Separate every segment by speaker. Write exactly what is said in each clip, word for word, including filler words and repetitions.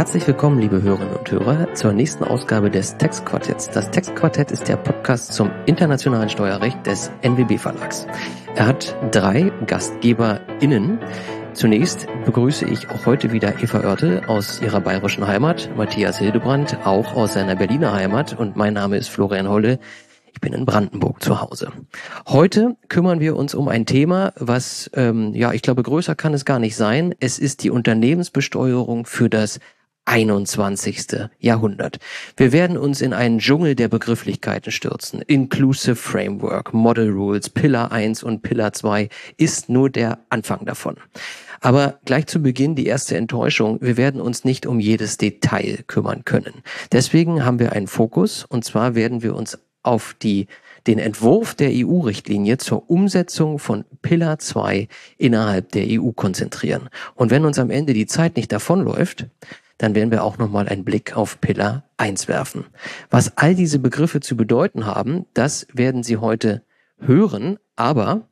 Speaker 1: Herzlich willkommen, liebe Hörerinnen und Hörer, zur nächsten Ausgabe des Textquartetts. Das Textquartett ist der Podcast zum internationalen Steuerrecht des N W B Verlags. Er hat drei GastgeberInnen. Zunächst begrüße ich auch heute wieder Eva Oertel aus ihrer bayerischen Heimat, Matthias Hildebrand auch aus seiner Berliner Heimat und mein Name ist Florian Holle. Ich bin in Brandenburg zu Hause. Heute kümmern wir uns um ein Thema, was, ähm, ja, ich glaube, größer kann es gar nicht sein. Es ist die Unternehmensbesteuerung für das einundzwanzigste Jahrhundert. Wir werden uns in einen Dschungel der Begrifflichkeiten stürzen. Inclusive Framework, Model Rules, Pillar eins und Pillar zwei ist nur der Anfang davon. Aber gleich zu Beginn die erste Enttäuschung. Wir werden uns nicht um jedes Detail kümmern können. Deswegen haben wir einen Fokus, und zwar werden wir uns auf die, den Entwurf der E U-Richtlinie zur Umsetzung von Pillar zwei innerhalb der E U konzentrieren. Und wenn uns am Ende die Zeit nicht davonläuft, dann werden wir auch nochmal einen Blick auf Pillar eins werfen. Was all diese Begriffe zu bedeuten haben, das werden Sie heute hören, aber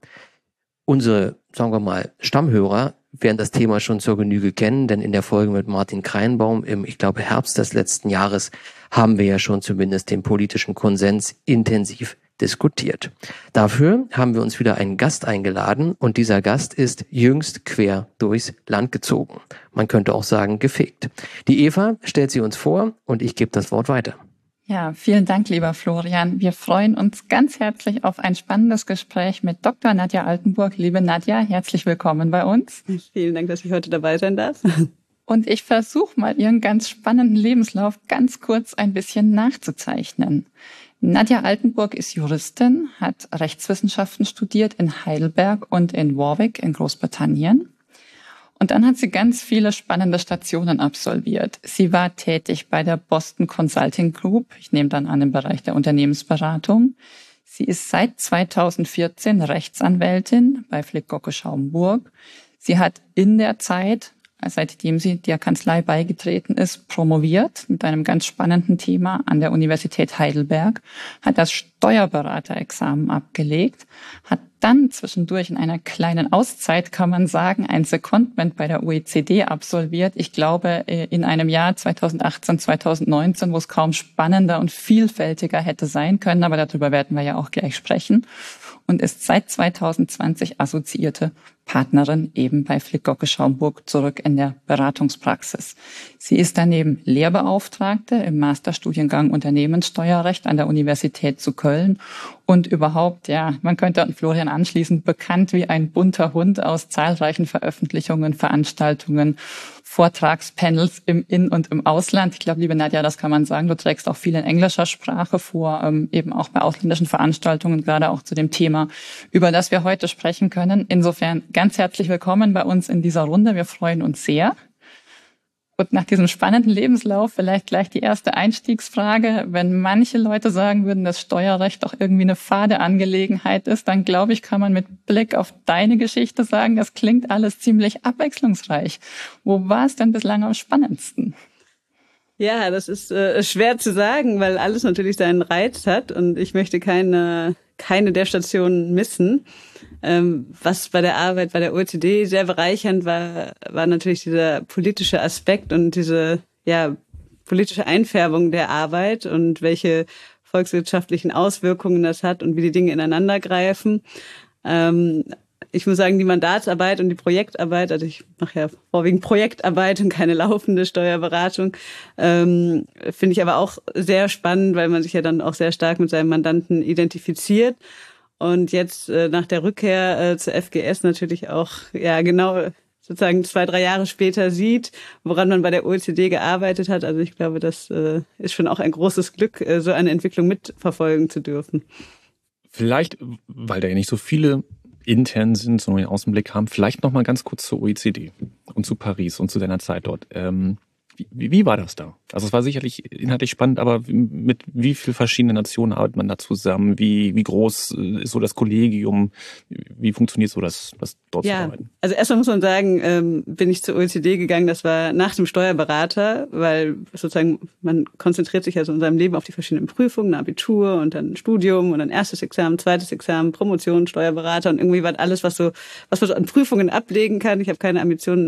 Speaker 1: unsere, sagen wir mal, Stammhörer werden das Thema schon zur Genüge kennen, denn in der Folge mit Martin Kreinbaum im, ich glaube, Herbst des letzten Jahres haben wir ja schon zumindest den politischen Konsens intensiv diskutiert. Dafür haben wir uns wieder einen Gast eingeladen und dieser Gast ist jüngst quer durchs Land gezogen. Man könnte auch sagen, gefegt. Die Eva stellt sie uns vor und ich gebe das Wort weiter.
Speaker 2: Ja, vielen Dank, lieber Florian. Wir freuen uns ganz herzlich auf ein spannendes Gespräch mit Doktor Nadja Altenburg. Liebe Nadja, herzlich willkommen bei uns.
Speaker 3: Vielen Dank, dass ich heute dabei sein darf.
Speaker 2: Und ich versuche mal, Ihren ganz spannenden Lebenslauf ganz kurz ein bisschen nachzuzeichnen. Nadja Altenburg ist Juristin, hat Rechtswissenschaften studiert in Heidelberg und in Warwick in Großbritannien. Und dann hat sie ganz viele spannende Stationen absolviert. Sie war tätig bei der Boston Consulting Group, ich nehme dann an im Bereich der Unternehmensberatung. Sie ist seit zweitausendvierzehn Rechtsanwältin bei Flick Gocke Schaumburg. Sie hat in der Zeit, seitdem sie der Kanzlei beigetreten ist, promoviert mit einem ganz spannenden Thema an der Universität Heidelberg, hat das Steuerberaterexamen abgelegt, hat dann zwischendurch in einer kleinen Auszeit, kann man sagen, ein Secondment bei der O E C D absolviert. Ich glaube, in einem Jahr zweitausendachtzehn, zweitausendneunzehn, wo es kaum spannender und vielfältiger hätte sein können, aber darüber werden wir ja auch gleich sprechen. Und ist seit zweitausendzwanzig assoziierte Partnerin eben bei Flick Gocke Schaumburg zurück in der Beratungspraxis. Sie ist daneben Lehrbeauftragte im Masterstudiengang Unternehmenssteuerrecht an der Universität zu Köln und überhaupt, ja, man könnte an Florian anschließen, bekannt wie ein bunter Hund aus zahlreichen Veröffentlichungen, Veranstaltungen, Vortragspanels im In- und im Ausland. Ich glaube, liebe Nadja, das kann man sagen, du trägst auch viel in englischer Sprache vor, ähm, eben auch bei ausländischen Veranstaltungen, gerade auch zu dem Thema, über das wir heute sprechen können. Insofern ganz herzlich willkommen bei uns in dieser Runde. Wir freuen uns sehr. Und nach diesem spannenden Lebenslauf vielleicht gleich die erste Einstiegsfrage. Wenn manche Leute sagen würden, dass Steuerrecht doch irgendwie eine fade Angelegenheit ist, dann glaube ich, kann man mit Blick auf deine Geschichte sagen, das klingt alles ziemlich abwechslungsreich. Wo war es denn bislang am spannendsten?
Speaker 3: Ja, das ist äh, schwer zu sagen, weil alles natürlich seinen Reiz hat und ich möchte keine keine der Stationen missen. Ähm, was bei der Arbeit bei der O E C D sehr bereichernd war, war natürlich dieser politische Aspekt und diese ja politische Einfärbung der Arbeit und welche volkswirtschaftlichen Auswirkungen das hat und wie die Dinge ineinander greifen. Ähm, Ich muss sagen, die Mandatsarbeit und die Projektarbeit, also ich mache ja vorwiegend Projektarbeit und keine laufende Steuerberatung, ähm, finde ich aber auch sehr spannend, weil man sich ja dann auch sehr stark mit seinem Mandanten identifiziert. Und jetzt äh, nach der Rückkehr äh, zur F G S natürlich auch ja genau sozusagen zwei, drei Jahre später sieht, woran man bei der O E C D gearbeitet hat. Also ich glaube, das äh, ist schon auch ein großes Glück, äh, so eine Entwicklung mitverfolgen zu dürfen.
Speaker 4: Vielleicht, weil da ja nicht so viele intern sind, so einen Außenblick haben, vielleicht noch mal ganz kurz zur O E C D und zu Paris und zu deiner Zeit dort. Ähm, wie, wie war das da? Also es war sicherlich inhaltlich spannend, aber mit wie vielen verschiedenen Nationen arbeitet man da zusammen? Wie, wie groß ist so das Kollegium? Wie funktioniert so das, das dort
Speaker 3: ja,
Speaker 4: zu arbeiten?
Speaker 3: Also erstmal muss man sagen, ähm, bin ich zur O E C D gegangen, das war nach dem Steuerberater, weil sozusagen man konzentriert sich also in seinem Leben auf die verschiedenen Prüfungen, Abitur und dann Studium und dann erstes Examen, zweites Examen, Promotion, Steuerberater und irgendwie war alles, was so, was man so an Prüfungen ablegen kann. Ich habe keine Ambitionen,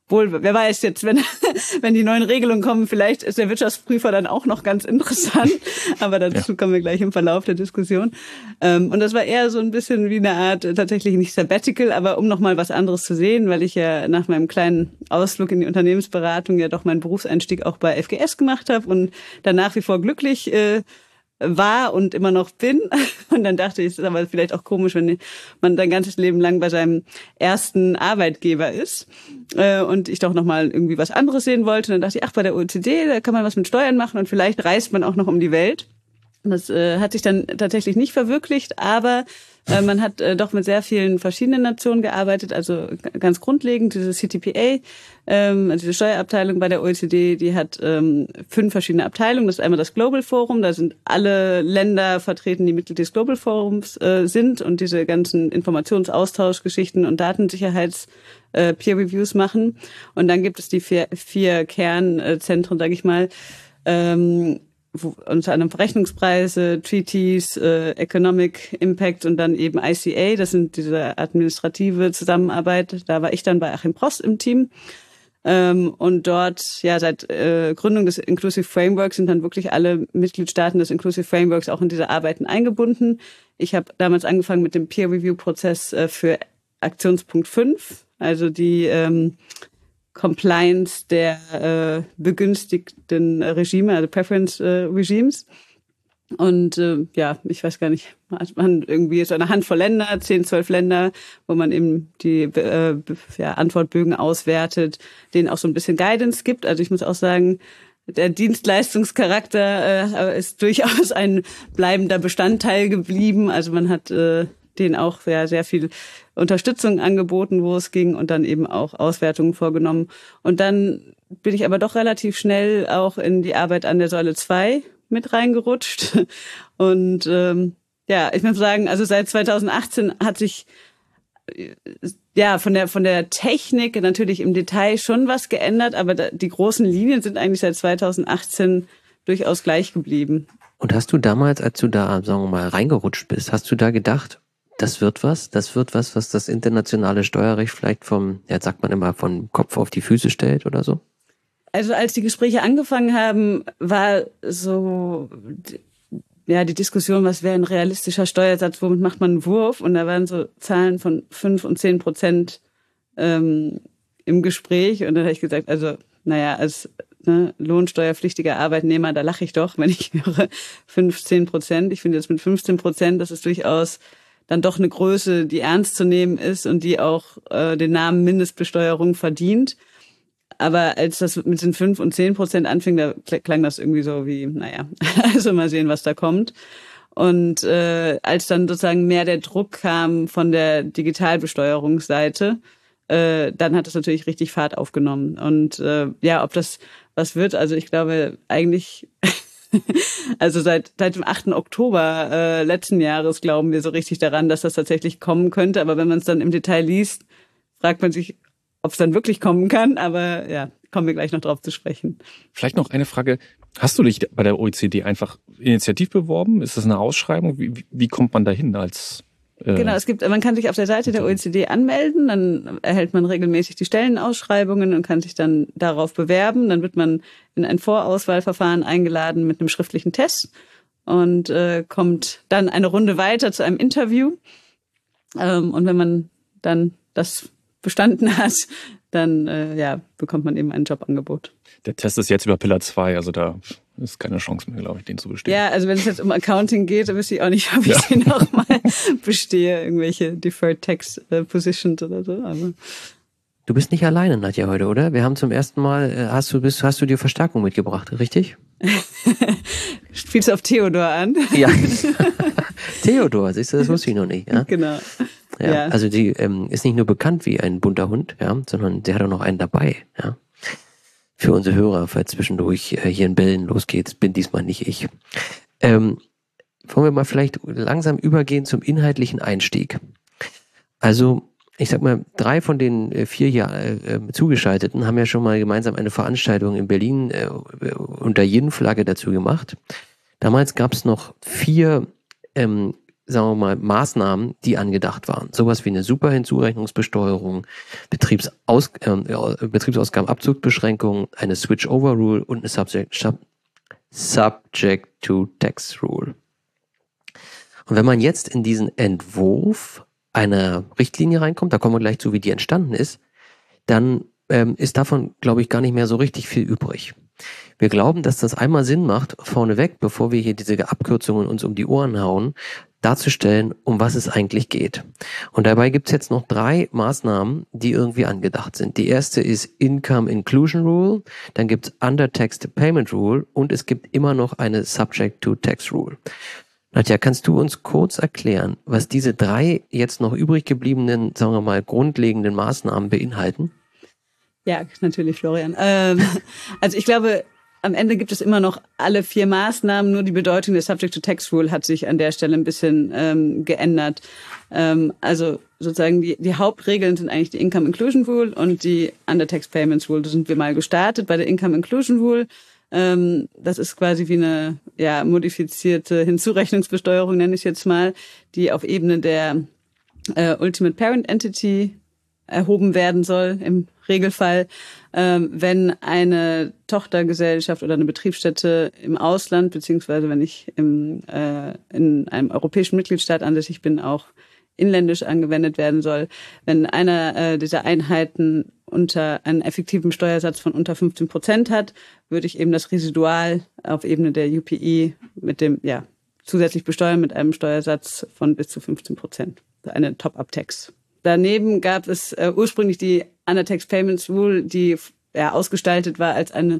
Speaker 3: Wohl, wer weiß jetzt, wenn, wenn die neuen Regelungen kommen, vielleicht ist der Wirtschaftsprüfer dann auch noch ganz interessant. Aber dazu ja. kommen wir gleich im Verlauf der Diskussion. Und das war eher so ein bisschen wie eine Art, tatsächlich nicht Sabbatical, aber um nochmal was anderes zu sehen, weil ich ja nach meinem kleinen Ausflug in die Unternehmensberatung ja doch meinen Berufseinstieg auch bei F G S gemacht habe und dann nach wie vor glücklich äh, war und immer noch bin. Und dann dachte ich, es ist aber vielleicht auch komisch, wenn man sein ganzes Leben lang bei seinem ersten Arbeitgeber ist äh, und ich doch nochmal irgendwie was anderes sehen wollte. Und dann dachte ich, ach, bei der O E C D, da kann man was mit Steuern machen und vielleicht reist man auch noch um die Welt. Und das äh, hat sich dann tatsächlich nicht verwirklicht, aber äh, man hat äh, doch mit sehr vielen verschiedenen Nationen gearbeitet, also g- ganz grundlegend diese C T P A, ähm, also diese Steuerabteilung bei der O E C D, die hat ähm, fünf verschiedene Abteilungen. Das ist einmal das Global Forum, da sind alle Länder vertreten, die Mitglied des Global Forums äh, sind und diese ganzen Informationsaustauschgeschichten und Datensicherheits äh, Peer Reviews machen. Und dann gibt es die vier, vier Kernzentren, sage ich mal, ähm, wo unter anderem Verrechnungspreise, Treaties, äh, Economic Impact und dann eben I C A, das sind diese administrative Zusammenarbeit. Da war ich dann bei Achim Prost im Team. Ähm, und dort, ja, seit äh, Gründung des Inclusive Frameworks sind dann wirklich alle Mitgliedstaaten des Inclusive Frameworks auch in diese Arbeiten eingebunden. Ich habe damals angefangen mit dem Peer-Review-Prozess äh, für Aktionspunkt fünf, also die ähm, Compliance der äh, begünstigten Regime, also Preference äh, Regimes. Und äh, ja, ich weiß gar nicht, hat man irgendwie so eine Handvoll Länder, zehn, zwölf Länder, wo man eben die äh, ja, Antwortbögen auswertet, denen auch so ein bisschen Guidance gibt. Also ich muss auch sagen, der Dienstleistungscharakter äh, ist durchaus ein bleibender Bestandteil geblieben. Also man hat äh, denen auch ja, sehr viel Unterstützung angeboten, wo es ging und dann eben auch Auswertungen vorgenommen. Und dann bin ich aber doch relativ schnell auch in die Arbeit an der Säule zwei mit reingerutscht. Und ähm, ja, ich muss sagen, also seit zweitausendachtzehn hat sich ja von der von der Technik natürlich im Detail schon was geändert, aber die großen Linien sind eigentlich seit zweitausendachtzehn durchaus gleich geblieben.
Speaker 1: Und hast du damals, als du da, sagen wir mal, reingerutscht bist, hast du da gedacht, das wird was, das wird was, was das internationale Steuerrecht vielleicht vom, ja, sagt man immer, vom Kopf auf die Füße stellt oder so?
Speaker 3: Also als die Gespräche angefangen haben, war so, ja, die Diskussion, was wäre ein realistischer Steuersatz, womit macht man einen Wurf? Und da waren so Zahlen von fünf und zehn Prozent ähm, im Gespräch. Und dann habe ich gesagt, also, naja, als ne, lohnsteuerpflichtiger Arbeitnehmer, da lache ich doch, wenn ich höre fünfzehn Prozent. Ich finde jetzt mit fünfzehn Prozent, das ist durchaus dann doch eine Größe, die ernst zu nehmen ist und die auch äh, den Namen Mindestbesteuerung verdient. Aber als das mit den fünf und zehn Prozent anfing, da klang das irgendwie so wie, naja, also mal sehen, was da kommt. Und äh, als dann sozusagen mehr der Druck kam von der Digitalbesteuerungsseite, äh, dann hat das natürlich richtig Fahrt aufgenommen. Und äh, ja, ob das was wird, also ich glaube eigentlich... Also seit seit dem achten Oktober äh, letzten Jahres glauben wir so richtig daran, dass das tatsächlich kommen könnte. Aber wenn man es dann im Detail liest, fragt man sich, ob es dann wirklich kommen kann. Aber ja, kommen wir gleich noch drauf zu sprechen.
Speaker 4: Vielleicht noch eine Frage. Hast du dich bei der O E C D einfach initiativ beworben? Ist das eine Ausschreibung? Wie, wie, wie kommt man da hin als...
Speaker 3: Genau, es gibt, man kann sich auf der Seite der O E C D anmelden, dann erhält man regelmäßig die Stellenausschreibungen und kann sich dann darauf bewerben. Dann wird man in ein Vorauswahlverfahren eingeladen mit einem schriftlichen Test und äh, kommt dann eine Runde weiter zu einem Interview. Ähm, und wenn man dann das bestanden hat, dann äh, ja, bekommt man eben ein Jobangebot.
Speaker 4: Der Test ist jetzt über Pillar zwei, also da ist keine Chance mehr, glaube ich, den zu bestehen.
Speaker 3: Ja, also wenn es jetzt um Accounting geht, dann wüsste ich auch nicht, ob ich ja. den nochmal bestehe, irgendwelche Deferred Tax äh, Positions oder so. Aber
Speaker 1: du bist nicht alleine, Nadja, heute, oder? Wir haben zum ersten Mal, äh, hast du bist, hast du dir Verstärkung mitgebracht, richtig?
Speaker 3: Spielst du auf Theodor an?
Speaker 1: Ja. Theodor, siehst du, das wusste ich noch nicht. Ja?
Speaker 3: Genau.
Speaker 1: Ja,
Speaker 3: ja.
Speaker 1: Also die ähm, ist nicht nur bekannt wie ein bunter Hund, ja, sondern der hat auch noch einen dabei, ja. Für unsere Hörer, falls zwischendurch äh, hier in Bällen losgeht, bin diesmal nicht ich. Ähm, wollen wir mal vielleicht langsam übergehen zum inhaltlichen Einstieg. Also, ich sag mal, drei von den äh, vier hier äh, Zugeschalteten haben ja schon mal gemeinsam eine Veranstaltung in Berlin äh, unter Yin-Flagge dazu gemacht. Damals gab es noch vier ähm, sagen wir mal, Maßnahmen, die angedacht waren. Sowas wie eine Superhinzurechnungsbesteuerung, Betriebsaus, äh, Betriebsausgabenabzugsbeschränkung, eine Switch-Over-Rule und eine Subject, Sub, Subject-to-Tax-Rule. Und wenn man jetzt in diesen Entwurf einer Richtlinie reinkommt, da kommen wir gleich zu, wie die entstanden ist, dann ähm, ist davon, glaube ich, gar nicht mehr so richtig viel übrig. Wir glauben, dass das einmal Sinn macht, vorneweg, bevor wir hier diese Abkürzungen uns um die Ohren hauen, darzustellen, um was es eigentlich geht. Und dabei gibt es jetzt noch drei Maßnahmen, die irgendwie angedacht sind. Die erste ist Income Inclusion Rule, dann gibt es Under-Taxed Payment Rule und es gibt immer noch eine Subject-to-Tax Rule. Nadja, kannst du uns kurz erklären, was diese drei jetzt noch übrig gebliebenen, sagen wir mal, grundlegenden Maßnahmen beinhalten?
Speaker 3: Ja, natürlich, Florian. Ähm, also ich glaube, am Ende gibt es immer noch alle vier Maßnahmen, nur die Bedeutung der Subject-to-Tax-Rule hat sich an der Stelle ein bisschen ähm, geändert. Ähm, also sozusagen die, die Hauptregeln sind eigentlich die Income Inclusion Rule und die Under-Tax Payments Rule. Da sind wir mal gestartet bei der Income Inclusion Rule. Ähm, das ist quasi wie eine ja modifizierte Hinzurechnungsbesteuerung, nenne ich jetzt mal, die auf Ebene der äh, Ultimate Parent Entity erhoben werden soll im Regelfall, ähm, wenn eine Tochtergesellschaft oder eine Betriebsstätte im Ausland, beziehungsweise wenn ich im, äh, in einem europäischen Mitgliedstaat ansässig bin, auch inländisch angewendet werden soll. Wenn einer äh, dieser Einheiten unter einen effektiven Steuersatz von unter fünfzehn Prozent hat, würde ich eben das Residual auf Ebene der U P I mit dem, ja, zusätzlich besteuern mit einem Steuersatz von bis zu fünfzehn Prozent. Eine Top-Up-Tax. Daneben gab es äh, ursprünglich die Under-Tax Payments Rule, die ja, ausgestaltet war als eine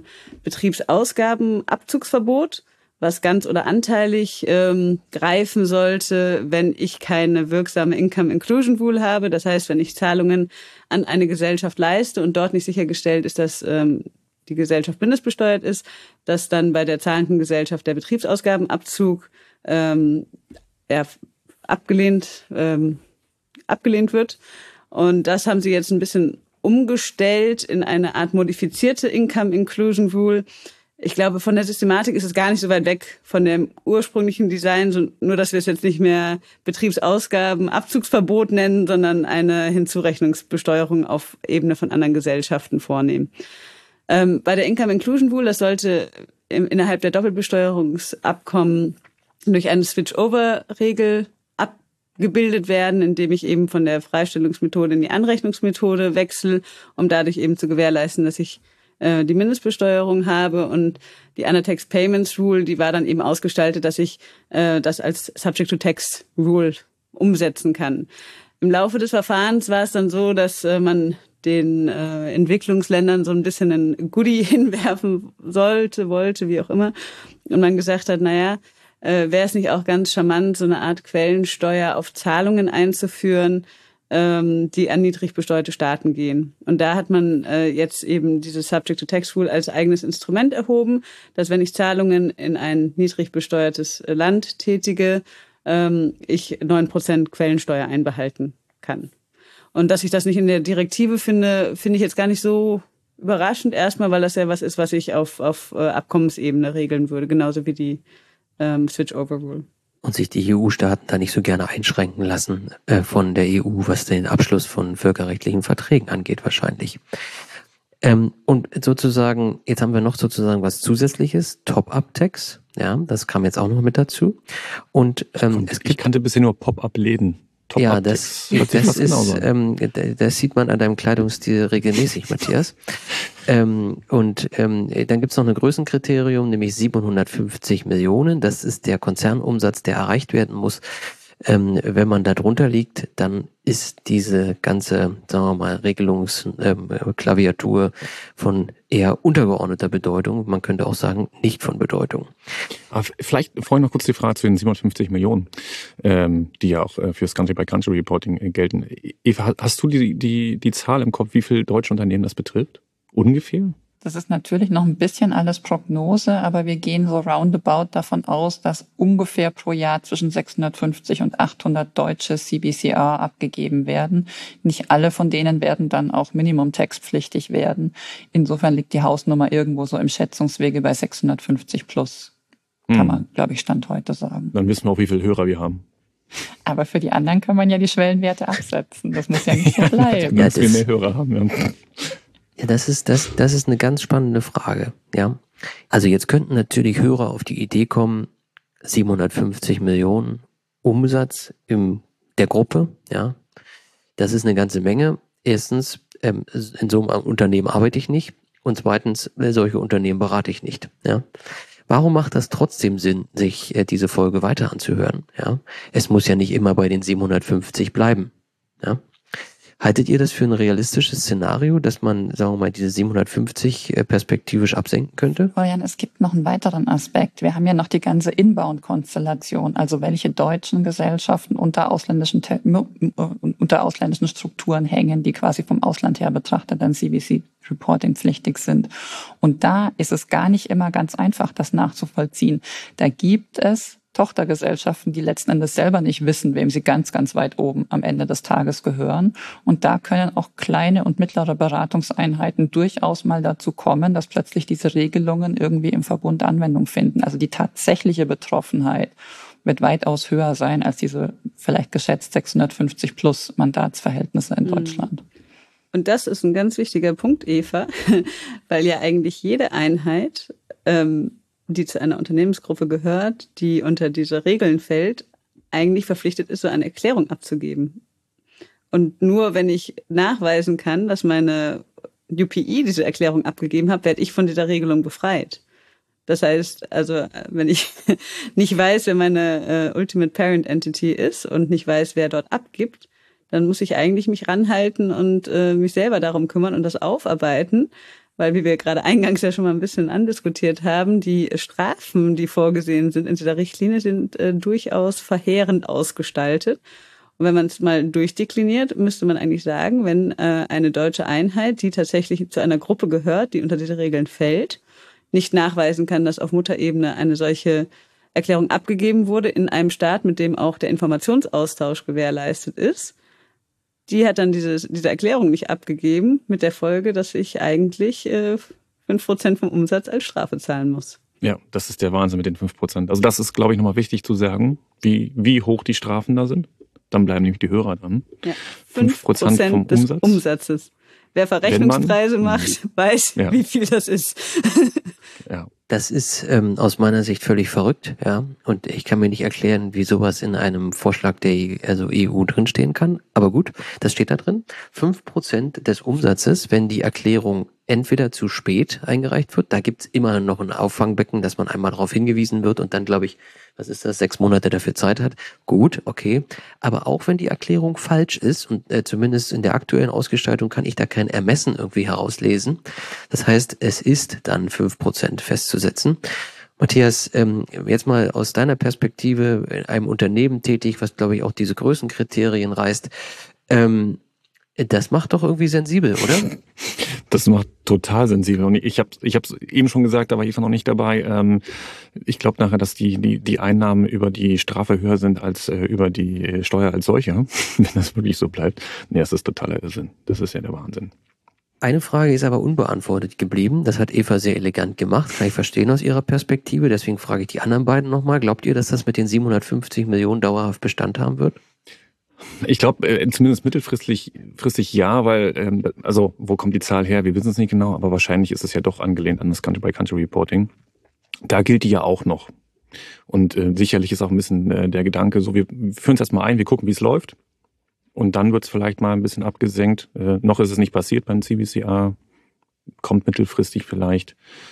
Speaker 3: Betriebsausgabenabzugsverbot, was ganz oder anteilig ähm, greifen sollte, wenn ich keine wirksame Income Inclusion Rule habe. Das heißt, wenn ich Zahlungen an eine Gesellschaft leiste und dort nicht sichergestellt ist, dass ähm, die Gesellschaft mindestbesteuert ist, dass dann bei der zahlenden Gesellschaft der Betriebsausgabenabzug ähm, ja, abgelehnt ähm, abgelehnt wird. Und das haben sie jetzt ein bisschen umgestellt in eine Art modifizierte Income Inclusion Rule. Ich glaube, von der Systematik ist es gar nicht so weit weg von dem ursprünglichen Design, so, nur dass wir es jetzt nicht mehr Betriebsausgaben Abzugsverbot nennen, sondern eine Hinzurechnungsbesteuerung auf Ebene von anderen Gesellschaften vornehmen. Ähm, bei der Income Inclusion Rule, das sollte im, innerhalb der Doppelbesteuerungsabkommen durch eine Switch-Over-Regel gebildet werden, indem ich eben von der Freistellungsmethode in die Anrechnungsmethode wechsle, um dadurch eben zu gewährleisten, dass ich äh, die Mindestbesteuerung habe. Und die Under-Tax Payments Rule, die war dann eben ausgestaltet, dass ich äh, das als Subject-to-Tax Rule umsetzen kann. Im Laufe des Verfahrens war es dann so, dass äh, man den äh, Entwicklungsländern so ein bisschen ein Goodie hinwerfen sollte, wollte, wie auch immer. Und man gesagt hat, naja, Äh, wäre es nicht auch ganz charmant, so eine Art Quellensteuer auf Zahlungen einzuführen, ähm, die an niedrig besteuerte Staaten gehen. Und da hat man äh, jetzt eben diese Subject-to-Tax-Rule als eigenes Instrument erhoben, dass wenn ich Zahlungen in ein niedrig besteuertes Land tätige, ähm, ich neun Prozent Quellensteuer einbehalten kann. Und dass ich das nicht in der Direktive finde, finde ich jetzt gar nicht so überraschend erstmal, weil das ja was ist, was ich auf, auf äh, Abkommensebene regeln würde, genauso wie die Switch-Over-Rule.
Speaker 1: Und sich die E U-Staaten da nicht so gerne einschränken lassen äh, von der E U, was den Abschluss von völkerrechtlichen Verträgen angeht wahrscheinlich. Ähm, und sozusagen, jetzt haben wir noch sozusagen was Zusätzliches, Top-Up-Tax, ja, das kam jetzt auch noch mit dazu. Und ähm,
Speaker 4: und
Speaker 1: es
Speaker 4: ich
Speaker 1: gibt,
Speaker 4: kannte bisher nur Pop-Up-Läden.
Speaker 1: Top ja, das, das ist, ähm, das sieht man an deinem Kleidungsstil regelmäßig, Matthias. ähm, und ähm, dann gibt's noch ein Größenkriterium, nämlich siebenhundertfünfzig Millionen. Das ist der Konzernumsatz, der erreicht werden muss. Ähm, wenn man da drunter liegt, dann ist diese ganze, sagen wir mal, Regelungsklaviatur ähm, von eher untergeordneter Bedeutung. Man könnte auch sagen, nicht von Bedeutung.
Speaker 4: Aber vielleicht vorhin noch kurz die Frage zu den siebenhundertfünfzig Millionen, ähm, die ja auch äh, fürs Country-by-Country-Reporting äh, gelten. Eva, hast du die, die, die Zahl im Kopf, wie viele deutsche Unternehmen das betrifft? Ungefähr?
Speaker 2: Das ist natürlich noch ein bisschen alles Prognose, aber wir gehen so roundabout davon aus, dass ungefähr pro Jahr zwischen sechshundertfünfzig und achthundert deutsche C B C R abgegeben werden. Nicht alle von denen werden dann auch Minimum-Tax-pflichtig werden. Insofern liegt die Hausnummer irgendwo so im Schätzungswege bei sechshundertfünfzig plus, kann hm. man, glaube ich, Stand heute sagen.
Speaker 4: Dann wissen wir auch, wie viele Hörer wir haben.
Speaker 2: Aber für die anderen kann man ja die Schwellenwerte absetzen. Das muss ja nicht so bleiben.
Speaker 4: Ja,
Speaker 1: Ja,
Speaker 4: das, viel mehr Hörer haben. Ja.
Speaker 1: Ja, das ist, das, das ist eine ganz spannende Frage, ja. Also jetzt könnten natürlich Hörer auf die Idee kommen, siebenhundertfünfzig Millionen Umsatz in der Gruppe, ja. Das ist eine ganze Menge. Erstens, ähm, in so einem Unternehmen arbeite ich nicht. Und zweitens, solche Unternehmen berate ich nicht, ja. Warum macht das trotzdem Sinn, sich äh, diese Folge weiter anzuhören, ja? Es muss ja nicht immer bei den siebenhundertfünfzig bleiben, ja. Haltet ihr das für ein realistisches Szenario, dass man, sagen wir mal, diese siebenhundertfünfzig perspektivisch absenken könnte?
Speaker 2: Florian, es gibt noch einen weiteren Aspekt. Wir haben ja noch die ganze Inbound-Konstellation, also welche deutschen Gesellschaften unter ausländischen, unter ausländischen Strukturen hängen, die quasi vom Ausland her betrachtet dann C B C-Reporting pflichtig sind. Und da ist es gar nicht immer ganz einfach, das nachzuvollziehen. Da gibt es Tochtergesellschaften, die letzten Endes selber nicht wissen, wem sie ganz, ganz weit oben am Ende des Tages gehören. Und da können auch kleine und mittlere Beratungseinheiten durchaus mal dazu kommen, dass plötzlich diese Regelungen irgendwie im Verbund Anwendung finden. Also die tatsächliche Betroffenheit wird weitaus höher sein als diese vielleicht geschätzt sechshundertfünfzig plus Mandatsverhältnisse in Deutschland.
Speaker 3: Und das ist ein ganz wichtiger Punkt, Eva, weil ja eigentlich jede Einheit, ähm, die zu einer Unternehmensgruppe gehört, die unter diese Regeln fällt, eigentlich verpflichtet ist, so eine Erklärung abzugeben. Und nur wenn ich nachweisen kann, dass meine U P I diese Erklärung abgegeben hat, werde ich von dieser Regelung befreit. Das heißt, also wenn ich nicht weiß, wer meine äh, Ultimate Parent Entity ist und nicht weiß, wer dort abgibt, dann muss ich eigentlich mich ranhalten und äh, mich selber darum kümmern und das aufarbeiten. Weil, wie wir gerade eingangs ja schon mal ein bisschen andiskutiert haben, die Strafen, die vorgesehen sind in dieser Richtlinie, sind äh, durchaus verheerend ausgestaltet. Und wenn man es mal durchdekliniert, müsste man eigentlich sagen, wenn äh, eine deutsche Einheit, die tatsächlich zu einer Gruppe gehört, die unter diese Regeln fällt, nicht nachweisen kann, dass auf Mutterebene eine solche Erklärung abgegeben wurde in einem Staat, mit dem auch der Informationsaustausch gewährleistet ist, die hat dann diese, diese Erklärung nicht abgegeben, mit der Folge, dass ich eigentlich äh, fünf Prozent vom Umsatz als Strafe zahlen muss.
Speaker 4: Ja, das ist der Wahnsinn mit den fünf Prozent. Also das ist, glaube ich, nochmal wichtig zu sagen, wie, wie hoch die Strafen da sind. Dann bleiben nämlich die Hörer dran.
Speaker 3: Ja, fünf Prozent vom des Umsatz. Umsatzes. Wer Verrechnungspreise man, macht, weiß, ja. wie viel das ist.
Speaker 1: Ja. Das ist ähm, aus meiner Sicht völlig verrückt, ja. Und ich kann mir nicht erklären, wie sowas in einem Vorschlag der also E U drinstehen kann. Aber gut, das steht da drin. Fünf Prozent des Umsatzes, wenn die Erklärung entweder zu spät eingereicht wird, da gibt's immer noch ein Auffangbecken, dass man einmal darauf hingewiesen wird und dann, glaube ich, was ist das, sechs Monate dafür Zeit hat. Gut, okay. Aber auch wenn die Erklärung falsch ist und äh, zumindest in der aktuellen Ausgestaltung kann ich da kein Ermessen irgendwie herauslesen. Das heißt, es ist dann fünf Prozent festzusetzen. Matthias, ähm, jetzt mal aus deiner Perspektive in einem Unternehmen tätig, was, glaube ich, auch diese Größenkriterien reißt, ähm, das macht doch irgendwie sensibel, oder?
Speaker 4: Das macht total sensibel. Und ich habe ich hab's eben schon gesagt, aber ich war noch nicht dabei. Ähm, ich glaube nachher, dass die, die, die Einnahmen über die Strafe höher sind als äh, über die Steuer als solche, wenn das wirklich so bleibt. Nee, das ist totaler Irrsinn. Das ist ja der Wahnsinn.
Speaker 1: Eine Frage ist aber unbeantwortet geblieben. Das hat Eva sehr elegant gemacht. Kann ich verstehen aus ihrer Perspektive. Deswegen frage ich die anderen beiden nochmal. Glaubt ihr, dass das mit den siebenhundertfünfzig Millionen dauerhaft Bestand haben wird?
Speaker 4: Ich glaube, äh, zumindest mittelfristig fristig ja, weil, ähm, also wo kommt die Zahl her? Wir wissen es nicht genau, aber wahrscheinlich ist es ja doch angelehnt an das Country-by-Country-Reporting. Da gilt die ja auch noch. Und äh, sicherlich ist auch ein bisschen äh, der Gedanke, so wir führen es erstmal ein, wir gucken, wie es läuft. Und dann wird es vielleicht mal ein bisschen abgesenkt. Äh, noch ist es nicht passiert beim C B C A. Kommt mittelfristig vielleicht.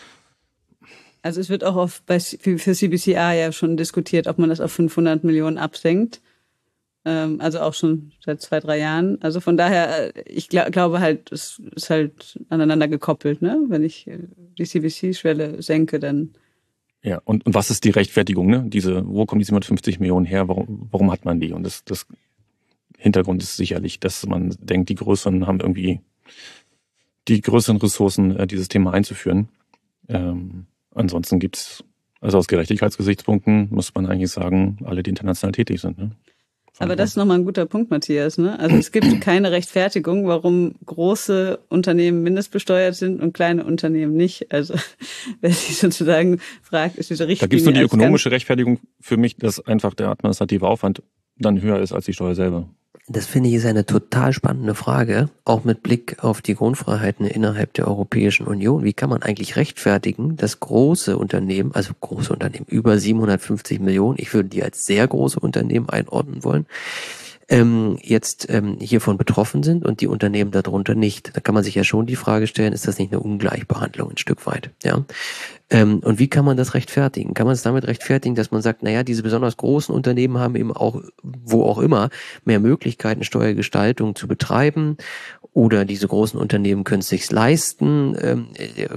Speaker 3: Also es wird auch auf, bei, für C B C A ja schon diskutiert, ob man das auf fünfhundert Millionen absenkt. Also auch schon seit zwei, drei Jahren. Also von daher, ich glaub, glaube halt, es ist halt aneinander gekoppelt, ne? Wenn ich die C B C-Schwelle senke, dann...
Speaker 4: Ja, und, und was ist die Rechtfertigung, ne? Diese, wo kommen die siebenhundertfünfzig Millionen her? Warum, warum hat man die? Und das, das Hintergrund ist sicherlich, dass man denkt, die Größeren haben irgendwie die größeren Ressourcen, dieses Thema einzuführen. Ähm, ansonsten gibt's, also aus Gerechtigkeitsgesichtspunkten muss man eigentlich sagen, alle, die international tätig sind, ne?
Speaker 3: Aber das ist nochmal ein guter Punkt, Matthias, ne? Also es gibt keine Rechtfertigung, warum große Unternehmen mindestbesteuert sind und kleine Unternehmen nicht. Also wer sich sozusagen fragt, ist diese Richtlinie...
Speaker 4: Da gibt es nur die ökonomische Rechtfertigung für mich, dass einfach der administrative Aufwand dann höher ist als die Steuer selber?
Speaker 1: Das finde ich ist eine total spannende Frage, auch mit Blick auf die Grundfreiheiten innerhalb der Europäischen Union. Wie kann man eigentlich rechtfertigen, dass große Unternehmen, also große Unternehmen über siebenhundertfünfzig Millionen, ich würde die als sehr große Unternehmen einordnen wollen, ähm, jetzt ähm, hiervon betroffen sind und die Unternehmen darunter nicht. Da kann man sich ja schon die Frage stellen, ist das nicht eine Ungleichbehandlung ein Stück weit? Ja. Ähm, und wie kann man das rechtfertigen? Kann man es damit rechtfertigen, dass man sagt, naja, diese besonders großen Unternehmen haben eben auch, wo auch immer, mehr Möglichkeiten, Steuergestaltung zu betreiben, oder diese großen Unternehmen können es sich leisten, ähm,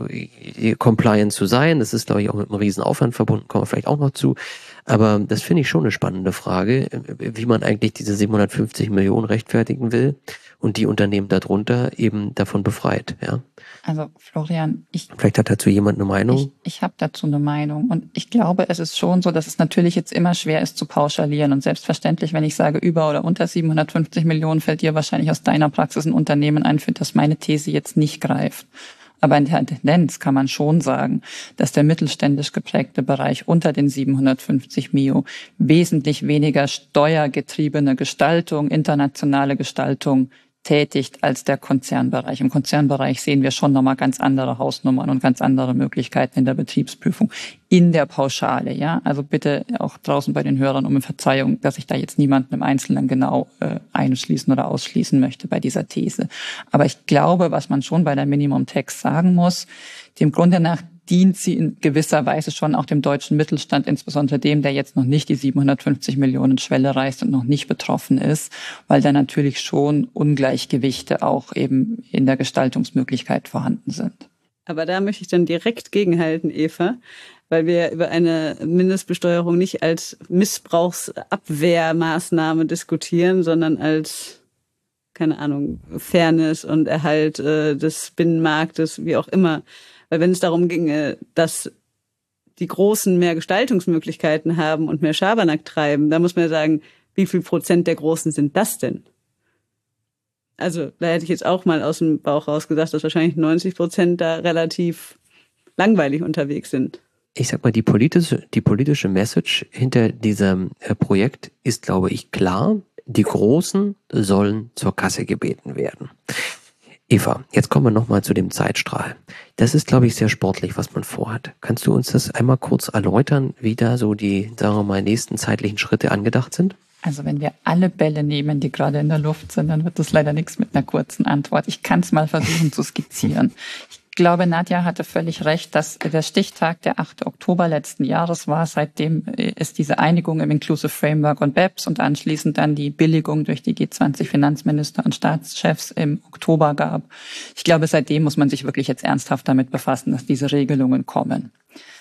Speaker 1: compliant zu sein. Das ist, glaube ich, auch mit einem riesen Aufwand verbunden, kommen wir vielleicht auch noch zu. Aber das finde ich schon eine spannende Frage, wie man eigentlich diese siebenhundertfünfzig Millionen rechtfertigen will und die Unternehmen darunter eben davon befreit. Ja.
Speaker 2: Also Florian, ich...
Speaker 1: Vielleicht hat dazu jemand eine Meinung?
Speaker 2: Ich, ich habe dazu eine Meinung und ich glaube, es ist schon so, dass es natürlich jetzt immer schwer ist zu pauschalieren und selbstverständlich, wenn ich sage über oder unter siebenhundertfünfzig Millionen, fällt dir wahrscheinlich aus deiner Praxis ein Unternehmen ein, für das meine These jetzt nicht greift. Aber in der Tendenz kann man schon sagen, dass der mittelständisch geprägte Bereich unter den siebenhundertfünfzig Mio wesentlich weniger steuergetriebene Gestaltung, internationale Gestaltung tätigt als der Konzernbereich. Im Konzernbereich sehen wir schon nochmal ganz andere Hausnummern und ganz andere Möglichkeiten in der Betriebsprüfung. In der Pauschale, ja. Also bitte auch draußen bei den Hörern um Verzeihung, dass ich da jetzt niemanden im Einzelnen genau äh, einschließen oder ausschließen möchte bei dieser These. Aber ich glaube, was man schon bei der Minimum Tax sagen muss, dem Grunde nach dient sie in gewisser Weise schon auch dem deutschen Mittelstand, insbesondere dem, der jetzt noch nicht die siebenhundertfünfzig Millionen Schwelle reißt und noch nicht betroffen ist, weil da natürlich schon Ungleichgewichte auch eben in der Gestaltungsmöglichkeit vorhanden sind.
Speaker 3: Aber da möchte ich dann direkt gegenhalten, Eva, weil wir über eine Mindestbesteuerung nicht als Missbrauchsabwehrmaßnahme diskutieren, sondern als, keine Ahnung, Fairness und Erhalt äh, des Binnenmarktes, wie auch immer. Weil wenn es darum ginge, dass die Großen mehr Gestaltungsmöglichkeiten haben und mehr Schabernack treiben, dann muss man ja sagen, wie viel Prozent der Großen sind das denn? Also da hätte ich jetzt auch mal aus dem Bauch raus gesagt, dass wahrscheinlich neunzig Prozent da relativ langweilig unterwegs sind.
Speaker 1: Ich sag mal, die politische, die politische Message hinter diesem Projekt ist, glaube ich, klar. Die Großen sollen zur Kasse gebeten werden. Eva, jetzt kommen wir nochmal zu dem Zeitstrahl. Das ist, glaube ich, sehr sportlich, was man vorhat. Kannst du uns das einmal kurz erläutern, wie da so die, sagen wir mal, nächsten zeitlichen Schritte angedacht sind?
Speaker 2: Also wenn wir alle Bälle nehmen, die gerade in der Luft sind, dann wird das leider nichts mit einer kurzen Antwort. Ich kann es mal versuchen zu skizzieren. Ich glaube, Nadja hatte völlig recht, dass der Stichtag der achte Oktober letzten Jahres war. Seitdem es diese Einigung im Inclusive Framework und B E P S und anschließend dann die Billigung durch die G zwanzig Finanzminister und Staatschefs im Oktober gab. Ich glaube, seitdem muss man sich wirklich jetzt ernsthaft damit befassen, dass diese Regelungen kommen.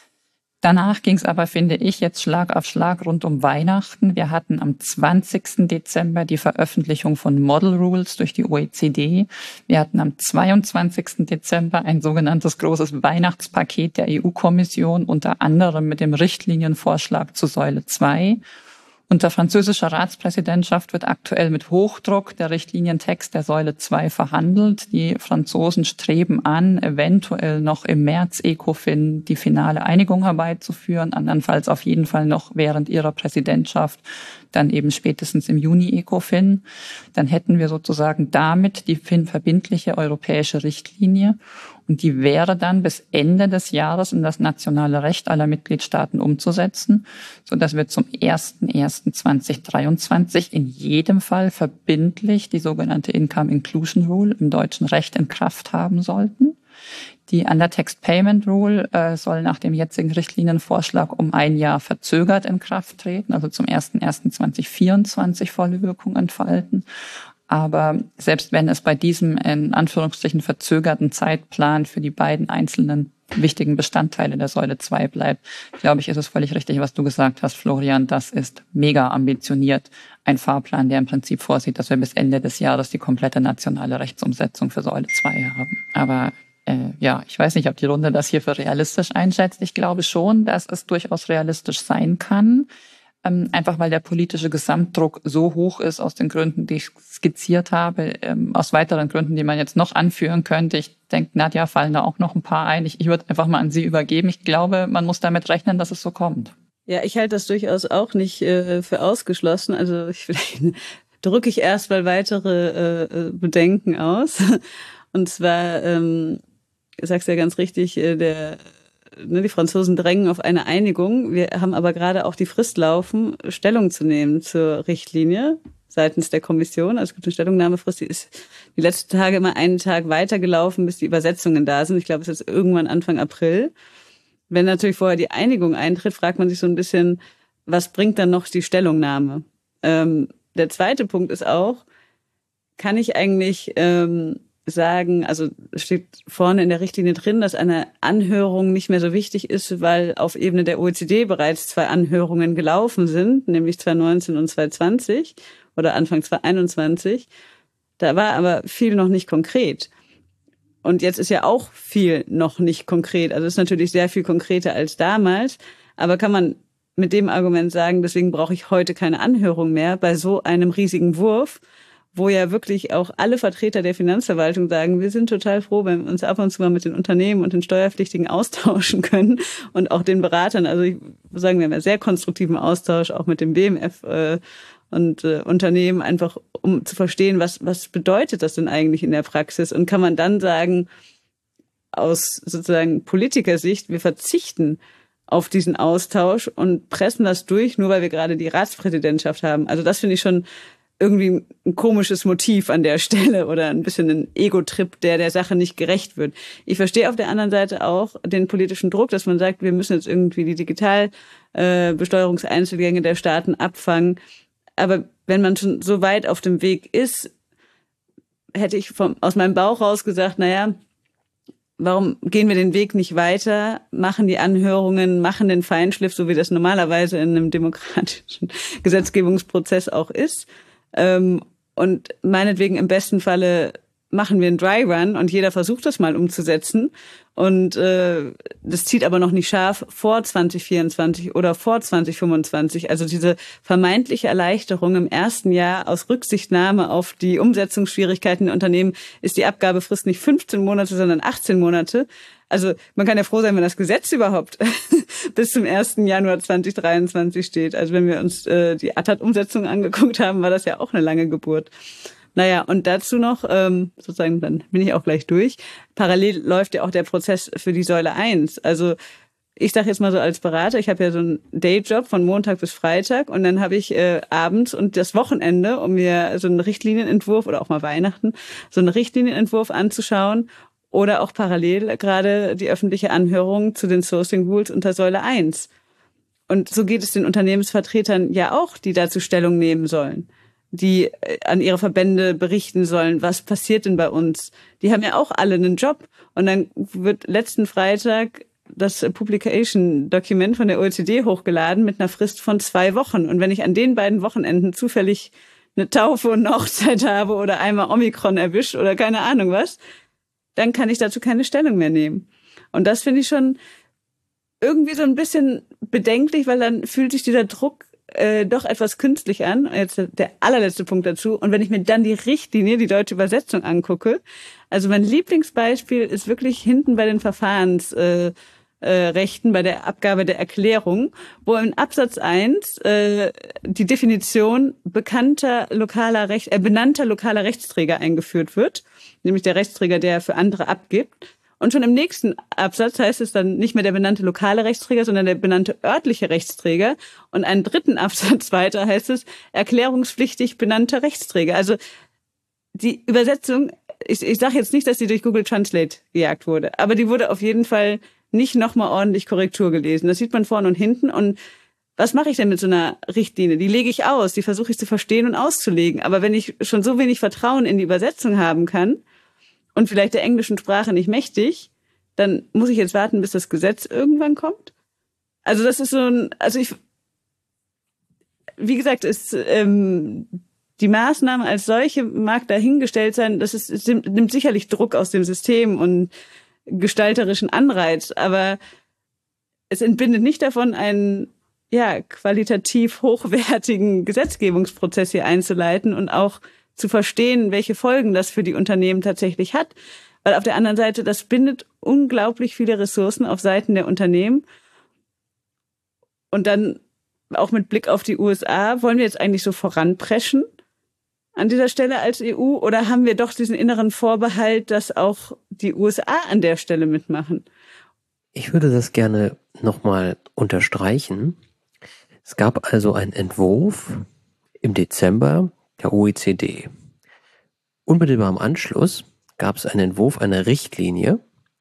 Speaker 2: Danach ging es aber, finde ich, jetzt Schlag auf Schlag rund um Weihnachten. Wir hatten am zwanzigsten Dezember die Veröffentlichung von Model Rules durch die O E C D. Wir hatten am zweiundzwanzigsten Dezember ein sogenanntes großes Weihnachtspaket der E U-Kommission, unter anderem mit dem Richtlinienvorschlag zu Säule zwei. Unter französischer Ratspräsidentschaft wird aktuell mit Hochdruck der Richtlinientext der Säule zwei verhandelt. Die Franzosen streben an, eventuell noch im März ECOFIN die finale Einigung herbeizuführen, andernfalls auf jeden Fall noch während ihrer Präsidentschaft, dann eben spätestens im Juni ECOFIN. Dann hätten wir sozusagen damit die verbindliche europäische Richtlinie. Und die wäre dann bis Ende des Jahres in das nationale Recht aller Mitgliedstaaten umzusetzen, sodass wir zum ersten ersten zweitausenddreiundzwanzig in jedem Fall verbindlich die sogenannte Income Inclusion Rule im deutschen Recht in Kraft haben sollten. Die Undertaxed Payment Rule äh, soll nach dem jetzigen Richtlinienvorschlag um ein Jahr verzögert in Kraft treten, also zum ersten ersten zweitausendvierundzwanzig volle Wirkung entfalten. Aber selbst wenn es bei diesem in Anführungsstrichen verzögerten Zeitplan für die beiden einzelnen wichtigen Bestandteile der Säule zwei bleibt, glaube ich, ist es völlig richtig, was du gesagt hast, Florian. Das ist mega ambitioniert. Ein Fahrplan, der im Prinzip vorsieht, dass wir bis Ende des Jahres die komplette nationale Rechtsumsetzung für Säule zwei haben. Aber äh, ja, ich weiß nicht, ob die Runde das hier für realistisch einschätzt. Ich glaube schon, dass es durchaus realistisch sein kann. Einfach weil der politische Gesamtdruck so hoch ist, aus den Gründen, die ich skizziert habe, aus weiteren Gründen, die man jetzt noch anführen könnte. Ich denke, Nadja, fallen da auch noch ein paar ein. Ich, ich würde einfach mal an Sie übergeben. Ich glaube, man muss damit rechnen, dass es so kommt.
Speaker 3: Ja, ich halte das durchaus auch nicht äh, für ausgeschlossen. Also ich, vielleicht drücke ich erst mal weitere äh, Bedenken aus. Und zwar, ähm, du sagst ja ganz richtig, äh, der, ne, die Franzosen drängen auf eine Einigung. Wir haben aber gerade auch die Frist laufen, Stellung zu nehmen zur Richtlinie seitens der Kommission. Also es gibt eine Stellungnahmefrist, die ist die letzten Tage immer einen Tag weitergelaufen, bis die Übersetzungen da sind. Ich glaube, es ist irgendwann Anfang April. Wenn natürlich vorher die Einigung eintritt, fragt man sich so ein bisschen, was bringt dann noch die Stellungnahme? Ähm, der zweite Punkt ist auch, kann ich eigentlich ähm, sagen, also steht vorne in der Richtlinie drin, dass eine Anhörung nicht mehr so wichtig ist, weil auf Ebene der O E C D bereits zwei Anhörungen gelaufen sind, nämlich zwanzig neunzehn und zwanzig zwanzig oder Anfang zwanzig einundzwanzig. Da war aber viel noch nicht konkret. Und jetzt ist ja auch viel noch nicht konkret. Also es ist natürlich sehr viel konkreter als damals. Aber kann man mit dem Argument sagen, deswegen brauche ich heute keine Anhörung mehr bei so einem riesigen Wurf, wo ja wirklich auch alle Vertreter der Finanzverwaltung sagen, wir sind total froh, wenn wir uns ab und zu mal mit den Unternehmen und den Steuerpflichtigen austauschen können und auch den Beratern. Also ich würde sagen, wir haben ja sehr konstruktiven Austausch auch mit dem B M F äh, und äh, Unternehmen, einfach um zu verstehen, was was bedeutet das denn eigentlich in der Praxis? Und kann man dann sagen, aus sozusagen Politikersicht, wir verzichten auf diesen Austausch und pressen das durch, nur weil wir gerade die Ratspräsidentschaft haben. Also das finde ich schon irgendwie ein komisches Motiv an der Stelle oder ein bisschen ein Ego-Trip, der der Sache nicht gerecht wird. Ich verstehe auf der anderen Seite auch den politischen Druck, dass man sagt, wir müssen jetzt irgendwie die Digitalbesteuerungseinzelgänge der Staaten abfangen. Aber wenn man schon so weit auf dem Weg ist, hätte ich vom, aus meinem Bauch raus gesagt, naja, warum gehen wir den Weg nicht weiter, machen die Anhörungen, machen den Feinschliff, so wie das normalerweise in einem demokratischen Gesetzgebungsprozess auch ist. Und meinetwegen im besten Falle machen wir einen Dry Run und jeder versucht das mal umzusetzen. Und äh, das zieht aber noch nicht scharf vor zwanzig vierundzwanzig oder vor zwanzig fünfundzwanzig. Also diese vermeintliche Erleichterung im ersten Jahr aus Rücksichtnahme auf die Umsetzungsschwierigkeiten der Unternehmen ist die Abgabefrist nicht fünfzehn Monate, sondern achtzehn Monate. Also man kann ja froh sein, wenn das Gesetz überhaupt bis zum ersten Januar zwanzig dreiundzwanzig steht. Also wenn wir uns äh, die A T A-Umsetzung angeguckt haben, war das ja auch eine lange Geburt. Naja, und dazu noch, ähm, sozusagen, dann bin ich auch gleich durch, parallel läuft ja auch der Prozess für die Säule eins. Also ich sage jetzt mal so als Berater, ich habe ja so einen Dayjob von Montag bis Freitag und dann habe ich äh, abends und das Wochenende, um mir so einen Richtlinienentwurf oder auch mal Weihnachten, so einen Richtlinienentwurf anzuschauen oder auch parallel gerade die öffentliche Anhörung zu den Sourcing Rules unter Säule eins. Und so geht es den Unternehmensvertretern ja auch, die dazu Stellung nehmen sollen, die an ihre Verbände berichten sollen, was passiert denn bei uns. Die haben ja auch alle einen Job. Und dann wird letzten Freitag das Publication-Dokument von der O E C D hochgeladen mit einer Frist von zwei Wochen. Und wenn ich an den beiden Wochenenden zufällig eine Taufe und eine Hochzeit habe oder einmal Omikron erwischt oder keine Ahnung was, dann kann ich dazu keine Stellung mehr nehmen. Und das finde ich schon irgendwie so ein bisschen bedenklich, weil dann fühlt sich dieser Druck Äh, doch etwas künstlich an. Jetzt der allerletzte Punkt dazu. Und wenn ich mir dann die Richtlinie, die deutsche Übersetzung angucke, also mein Lieblingsbeispiel ist wirklich hinten bei den Verfahrensrechten, äh, äh, bei der Abgabe der Erklärung, wo in Absatz eins äh, die Definition bekannter lokaler Recht, äh, benannter lokaler Rechtsträger eingeführt wird, nämlich der Rechtsträger, der für andere abgibt. Und schon im nächsten Absatz heißt es dann nicht mehr der benannte lokale Rechtsträger, sondern der benannte örtliche Rechtsträger. Und einen dritten Absatz weiter heißt es erklärungspflichtig benannter Rechtsträger. Also die Übersetzung, ich, ich sage jetzt nicht, dass die durch Google Translate gejagt wurde, aber die wurde auf jeden Fall nicht nochmal ordentlich Korrektur gelesen. Das sieht man vorne und hinten. Und was mache ich denn mit so einer Richtlinie? Die lege ich aus, die versuche ich zu verstehen und auszulegen. Aber wenn ich schon so wenig Vertrauen in die Übersetzung haben kann, und vielleicht der englischen Sprache nicht mächtig, dann muss ich jetzt warten, bis das Gesetz irgendwann kommt. Also das ist so ein, also ich, wie gesagt, ist ähm, die Maßnahme als solche mag dahingestellt sein, das ist, es nimmt sicherlich Druck aus dem System und gestalterischen Anreiz, aber es entbindet nicht davon, einen ja qualitativ hochwertigen Gesetzgebungsprozess hier einzuleiten und auch zu verstehen, welche Folgen das für die Unternehmen tatsächlich hat. Weil auf der anderen Seite, das bindet unglaublich viele Ressourcen auf Seiten der Unternehmen. Und dann auch mit Blick auf die U S A, wollen wir jetzt eigentlich so voranpreschen an dieser Stelle als E U oder haben wir doch diesen inneren Vorbehalt, dass auch die U S A an der Stelle mitmachen?
Speaker 1: Ich würde das gerne nochmal unterstreichen. Es gab also einen Entwurf im Dezember der O E C D. Unmittelbar im Anschluss gab es einen Entwurf einer Richtlinie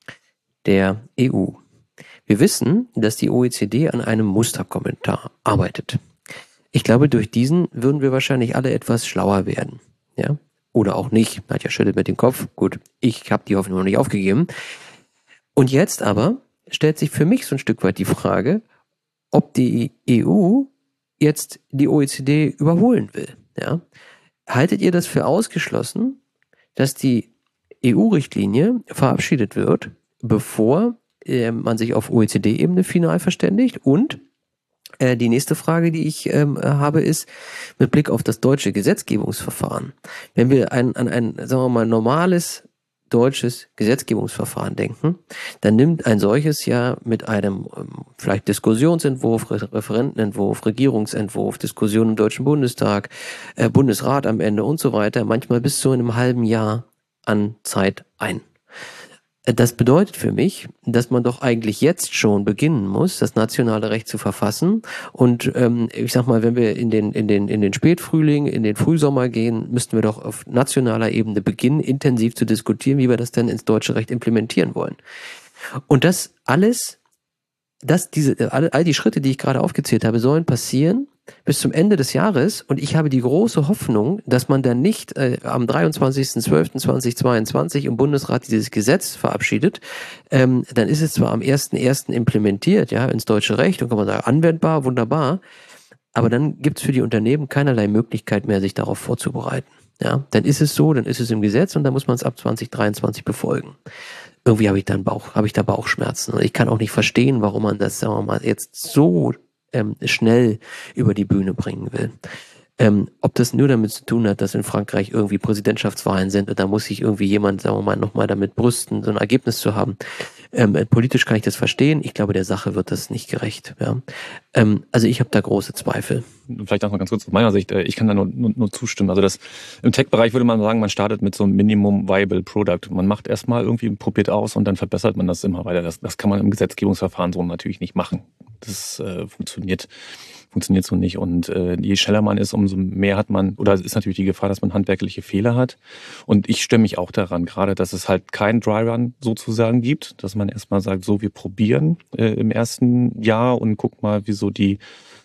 Speaker 1: der E U. Wir wissen, dass die O E C D an einem Musterkommentar arbeitet. Ich glaube, durch diesen würden wir wahrscheinlich alle etwas schlauer werden. Ja? Oder auch nicht. Nadja schüttelt mit dem Kopf. Gut, ich habe die Hoffnung noch nicht aufgegeben. Und jetzt aber stellt sich für mich so ein Stück weit die Frage, ob die E U jetzt die O E C D überholen will. Ja? Haltet ihr das für ausgeschlossen, dass die E U-Richtlinie verabschiedet wird, bevor äh, man sich auf O E C D-Ebene final verständigt? Und äh, die nächste Frage, die ich ähm, habe, ist mit Blick auf das deutsche Gesetzgebungsverfahren. Wenn wir ein, an ein, sagen wir mal, normales deutsches Gesetzgebungsverfahren denken, dann nimmt ein solches ja mit einem ähm, vielleicht Diskussionsentwurf, Re- Referentenentwurf, Regierungsentwurf, Diskussion im Deutschen Bundestag, äh, Bundesrat am Ende und so weiter, manchmal bis zu einem halben Jahr an Zeit ein. Das bedeutet für mich, dass man doch eigentlich jetzt schon beginnen muss, das nationale Recht zu verfassen. Und ähm, ich sag mal, wenn wir in den in den in den Spätfrühling, in den Frühsommer gehen, müssten wir doch auf nationaler Ebene beginnen, intensiv zu diskutieren, wie wir das denn ins deutsche Recht implementieren wollen. Und das alles, das diese all, all die Schritte, die ich gerade aufgezählt habe, sollen passieren bis zum Ende des Jahres, und ich habe die große Hoffnung, dass man dann nicht äh, am dreiundzwanzigsten zwölften zweitausendzweiundzwanzig im Bundesrat dieses Gesetz verabschiedet, ähm, dann ist es zwar am ersten ersten implementiert, ja, ins deutsche Recht, und kann man sagen, anwendbar, wunderbar, aber dann gibt es für die Unternehmen keinerlei Möglichkeit mehr, sich darauf vorzubereiten. Ja, dann ist es so, dann ist es im Gesetz und dann muss man es ab zwanzig dreiundzwanzig befolgen. Irgendwie habe ich dann Bauch, habe ich da Bauchschmerzen, und ich kann auch nicht verstehen, warum man das, sagen wir mal, jetzt so Ähm, schnell über die Bühne bringen will. Ähm, ob das nur damit zu tun hat, dass in Frankreich irgendwie Präsidentschaftswahlen sind und da muss sich irgendwie jemand, sagen wir mal, nochmal damit brüsten, so ein Ergebnis zu haben. Ähm, politisch kann ich das verstehen. Ich glaube, der Sache wird das nicht gerecht. Ja. Ähm, also ich habe da große Zweifel.
Speaker 4: Vielleicht auch mal ganz kurz aus meiner Sicht. Ich kann da nur, nur, nur zustimmen. Also das im Tech-Bereich würde man sagen, man startet mit so einem Minimum Viable Product. Man macht erstmal irgendwie, probiert aus und dann verbessert man das immer weiter. Das, das kann man im Gesetzgebungsverfahren so natürlich nicht machen. Das äh, funktioniert funktioniert so nicht. Und äh, je schneller man ist, umso mehr hat man, oder es ist natürlich die Gefahr, dass man handwerkliche Fehler hat. Und ich stimme mich auch daran, gerade, dass es halt keinen Dry Run sozusagen gibt, dass man erstmal sagt, so, wir probieren äh, im ersten Jahr und guck mal, wie so die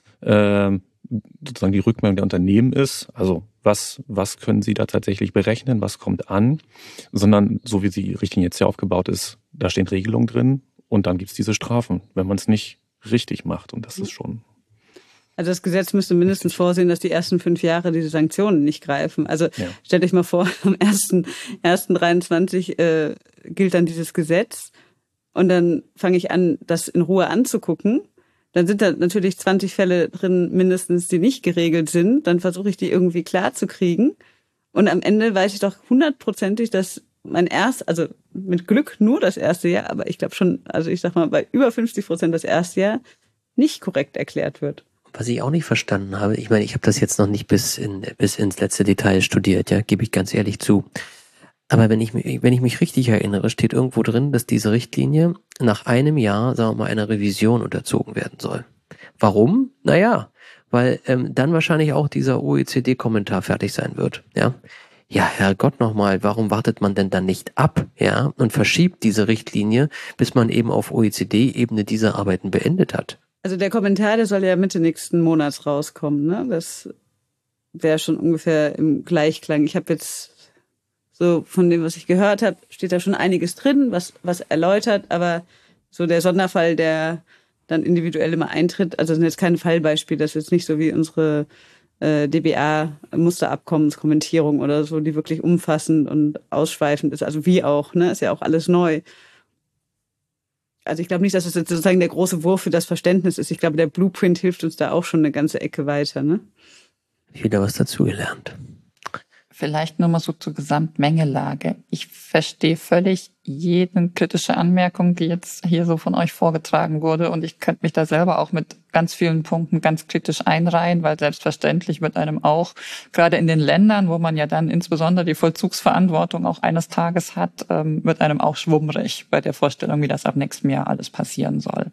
Speaker 4: äh, sozusagen die Rückmeldung der Unternehmen ist. Also was was können sie da tatsächlich berechnen, was kommt an, sondern so wie die Richtlinie jetzt ja aufgebaut ist, da stehen Regelungen drin und dann gibt's diese Strafen, wenn man es nicht richtig macht, und das ist schon...
Speaker 3: Also das Gesetz müsste mindestens vorsehen, dass die ersten fünf Jahre diese Sanktionen nicht greifen. Also ja. Stellt euch mal vor, am ersten ersten dreiundzwanzig äh, gilt dann dieses Gesetz und dann fange ich an, das in Ruhe anzugucken. Dann sind da natürlich zwanzig Fälle drin mindestens, die nicht geregelt sind. Dann versuche ich die irgendwie klar zu kriegen. Und am Ende weiß ich doch hundertprozentig, dass mein erst, also mit Glück nur das erste Jahr, aber ich glaube schon, also ich sag mal, bei über fünfzig Prozent das erste Jahr nicht korrekt erklärt wird.
Speaker 1: Was ich auch nicht verstanden habe, ich meine, ich habe das jetzt noch nicht bis in bis ins letzte Detail studiert, ja, gebe ich ganz ehrlich zu. Aber wenn ich mich, wenn ich mich richtig erinnere, steht irgendwo drin, dass diese Richtlinie nach einem Jahr, sagen wir mal, einer Revision unterzogen werden soll. Warum? Naja, weil ähm, dann wahrscheinlich auch dieser O E C D-Kommentar fertig sein wird, ja. Ja, Herrgott nochmal, warum wartet man denn dann nicht ab, ja, und verschiebt diese Richtlinie, bis man eben auf O E C D-Ebene diese Arbeiten beendet hat?
Speaker 3: Also der Kommentar, der soll ja Mitte nächsten Monats rauskommen, ne? Das wäre schon ungefähr im Gleichklang. Ich habe jetzt so von dem, was ich gehört habe, steht da schon einiges drin, was was erläutert, aber so der Sonderfall, der dann individuell immer eintritt, also das sind jetzt keine Fallbeispiele, das ist jetzt nicht so wie unsere äh, D B A-Musterabkommenskommentierung oder so, die wirklich umfassend und ausschweifend ist, also wie auch, ne? Ist ja auch alles neu. Also ich glaube nicht, dass es jetzt sozusagen der große Wurf für das Verständnis ist. Ich glaube, der Blueprint hilft uns da auch schon eine ganze Ecke weiter, ne?
Speaker 1: Wieder was dazugelernt.
Speaker 2: Vielleicht nur mal so zur Gesamtmengelage. Ich verstehe völlig jede kritische Anmerkung, die jetzt hier so von euch vorgetragen wurde. Und ich könnte mich da selber auch mit ganz vielen Punkten ganz kritisch einreihen, weil selbstverständlich wird einem auch, gerade in den Ländern, wo man ja dann insbesondere die Vollzugsverantwortung auch eines Tages hat, wird einem auch schwummrig bei der Vorstellung, wie das ab nächstem Jahr alles passieren soll.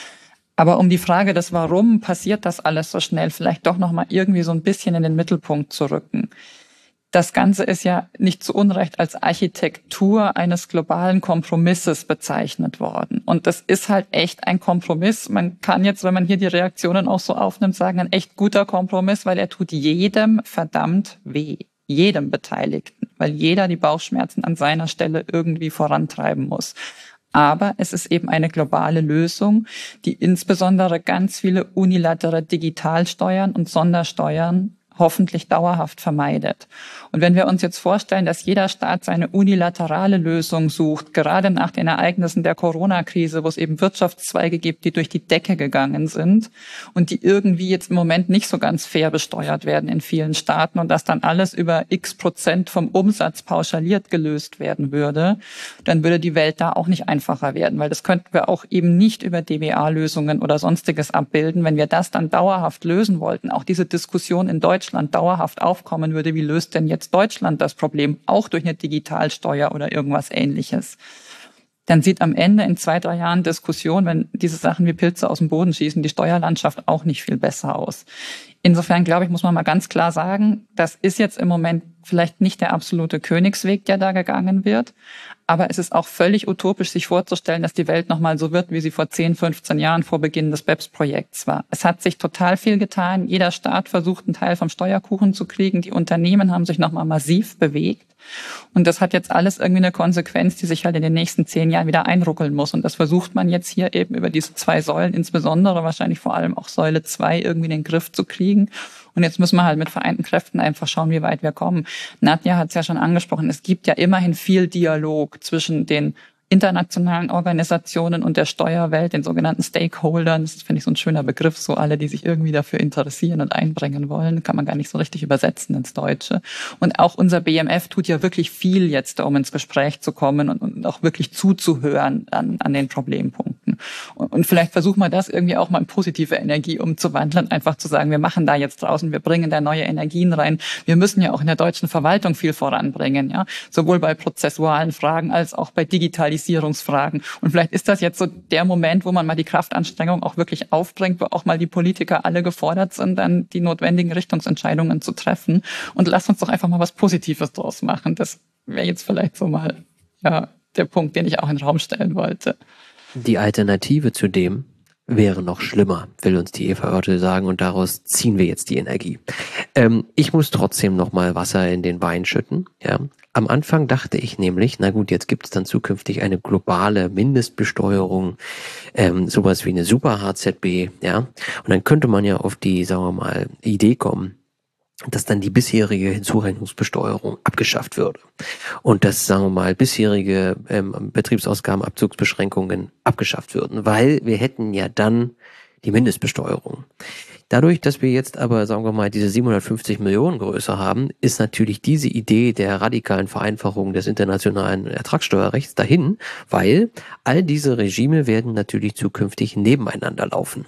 Speaker 2: Aber um die Frage des Warum passiert das alles so schnell, vielleicht doch nochmal irgendwie so ein bisschen in den Mittelpunkt zu rücken. Das Ganze ist ja nicht zu Unrecht als Architektur eines globalen Kompromisses bezeichnet worden. Und das ist halt echt ein Kompromiss. Man kann jetzt, wenn man hier die Reaktionen auch so aufnimmt, sagen, ein echt guter Kompromiss, weil er tut jedem verdammt weh. Jedem Beteiligten. Weil jeder die Bauchschmerzen an seiner Stelle irgendwie vorantreiben muss. Aber es ist eben eine globale Lösung, die insbesondere ganz viele unilaterale Digitalsteuern und Sondersteuern hoffentlich dauerhaft vermeidet. Und wenn wir uns jetzt vorstellen, dass jeder Staat seine unilaterale Lösung sucht, gerade nach den Ereignissen der Corona-Krise, wo es eben Wirtschaftszweige gibt, die durch die Decke gegangen sind und die irgendwie jetzt im Moment nicht so ganz fair besteuert werden in vielen Staaten und dass dann alles über x Prozent vom Umsatz pauschaliert gelöst werden würde, dann würde die Welt da auch nicht einfacher werden, weil das könnten wir auch eben nicht über D B A-Lösungen oder Sonstiges abbilden. Wenn wir das dann dauerhaft lösen wollten, auch diese Diskussion in Deutschland Deutschland dauerhaft aufkommen würde, wie löst denn jetzt Deutschland das Problem, auch durch eine Digitalsteuer oder irgendwas Ähnliches, dann sieht am Ende in zwei, drei Jahren Diskussion, wenn diese Sachen wie Pilze aus dem Boden schießen, die Steuerlandschaft auch nicht viel besser aus. Insofern, glaube ich, muss man mal ganz klar sagen, das ist jetzt im Moment vielleicht nicht der absolute Königsweg, der da gegangen wird. Aber es ist auch völlig utopisch, sich vorzustellen, dass die Welt nochmal so wird, wie sie vor zehn, fünfzehn Jahren vor Beginn des B E P S-Projekts war. Es hat sich total viel getan. Jeder Staat versucht, einen Teil vom Steuerkuchen zu kriegen. Die Unternehmen haben sich nochmal massiv bewegt. Und das hat jetzt alles irgendwie eine Konsequenz, die sich halt in den nächsten zehn Jahren wieder einruckeln muss. Und das versucht man jetzt hier eben über diese zwei Säulen, insbesondere wahrscheinlich vor allem auch Säule zwei, irgendwie in den Griff zu kriegen. Und jetzt müssen wir halt mit vereinten Kräften einfach schauen, wie weit wir kommen. Nadja hat es ja schon angesprochen, es gibt ja immerhin viel Dialog zwischen den internationalen Organisationen und der Steuerwelt, den sogenannten Stakeholdern. Das finde ich so ein schöner Begriff, so alle, die sich irgendwie dafür interessieren und einbringen wollen, kann man gar nicht so richtig übersetzen ins Deutsche. Und auch unser B M F tut ja wirklich viel jetzt, um ins Gespräch zu kommen und, und auch wirklich zuzuhören an, an den Problempunkten. Und, und vielleicht versuchen wir das irgendwie auch mal in positive Energie umzuwandeln, einfach zu sagen, wir machen da jetzt draußen, wir bringen da neue Energien rein. Wir müssen ja auch in der deutschen Verwaltung viel voranbringen, ja, sowohl bei prozessualen Fragen als auch bei Digitalisierungsfragen. Und vielleicht ist das jetzt so der Moment, wo man mal die Kraftanstrengung auch wirklich aufbringt, wo auch mal die Politiker alle gefordert sind, dann die notwendigen Richtungsentscheidungen zu treffen. Und lasst uns doch einfach mal was Positives draus machen. Das wäre jetzt vielleicht so mal ja der Punkt, den ich auch in den Raum stellen wollte.
Speaker 1: Die Alternative zu dem wäre noch schlimmer, will uns die Eva Oertel sagen, und daraus ziehen wir jetzt die Energie. Ähm, ich muss trotzdem noch mal Wasser in den Wein schütten. Ja. Am Anfang dachte ich nämlich, na gut, jetzt gibt es dann zukünftig eine globale Mindestbesteuerung, ähm, sowas wie eine Super-H Z B, ja. Und dann könnte man ja auf die, sagen wir mal, Idee kommen, dass dann die bisherige Hinzurechnungsbesteuerung abgeschafft würde und dass, sagen wir mal, bisherige ähm, Betriebsausgabenabzugsbeschränkungen abgeschafft würden, weil wir hätten ja dann die Mindestbesteuerung. Dadurch, dass wir jetzt aber, sagen wir mal, diese siebenhundertfünfzig Millionen Größe haben, ist natürlich diese Idee der radikalen Vereinfachung des internationalen Ertragssteuerrechts dahin, weil all diese Regime werden natürlich zukünftig nebeneinander laufen.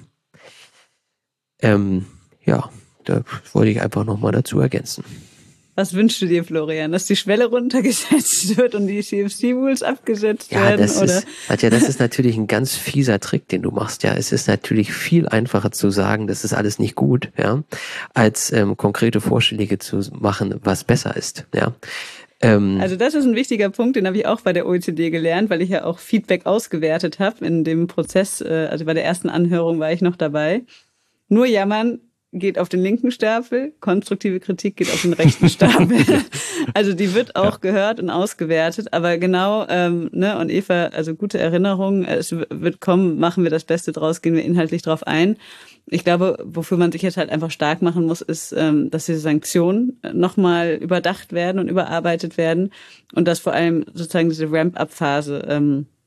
Speaker 1: Ähm, ja, da wollte ich einfach nochmal dazu ergänzen.
Speaker 3: Was wünschst du dir, Florian? Dass die Schwelle runtergesetzt wird und die C F C-Rules abgesetzt
Speaker 1: ja,
Speaker 3: werden?
Speaker 1: Das
Speaker 3: oder?
Speaker 1: Ist, Nadja, das ist natürlich ein ganz fieser Trick, den du machst. Ja, es ist natürlich viel einfacher zu sagen, das ist alles nicht gut, ja, als ähm, konkrete Vorschläge zu machen, was besser ist. Ja. Ähm,
Speaker 3: also das ist ein wichtiger Punkt, den habe ich auch bei der O E C D gelernt, weil ich ja auch Feedback ausgewertet habe in dem Prozess. Äh, also bei der ersten Anhörung war ich noch dabei. Nur jammern geht auf den linken Stapel, konstruktive Kritik geht auf den rechten Stapel. Also die wird auch ja. gehört und ausgewertet, aber genau, ähm, ne, und Eva, also gute Erinnerung, es wird kommen, machen wir das Beste draus, gehen wir inhaltlich drauf ein. Ich glaube, wofür man sich jetzt halt einfach stark machen muss, ist, ähm, dass diese Sanktionen nochmal überdacht werden und überarbeitet werden und dass vor allem sozusagen diese Ramp-up-Phase ähm,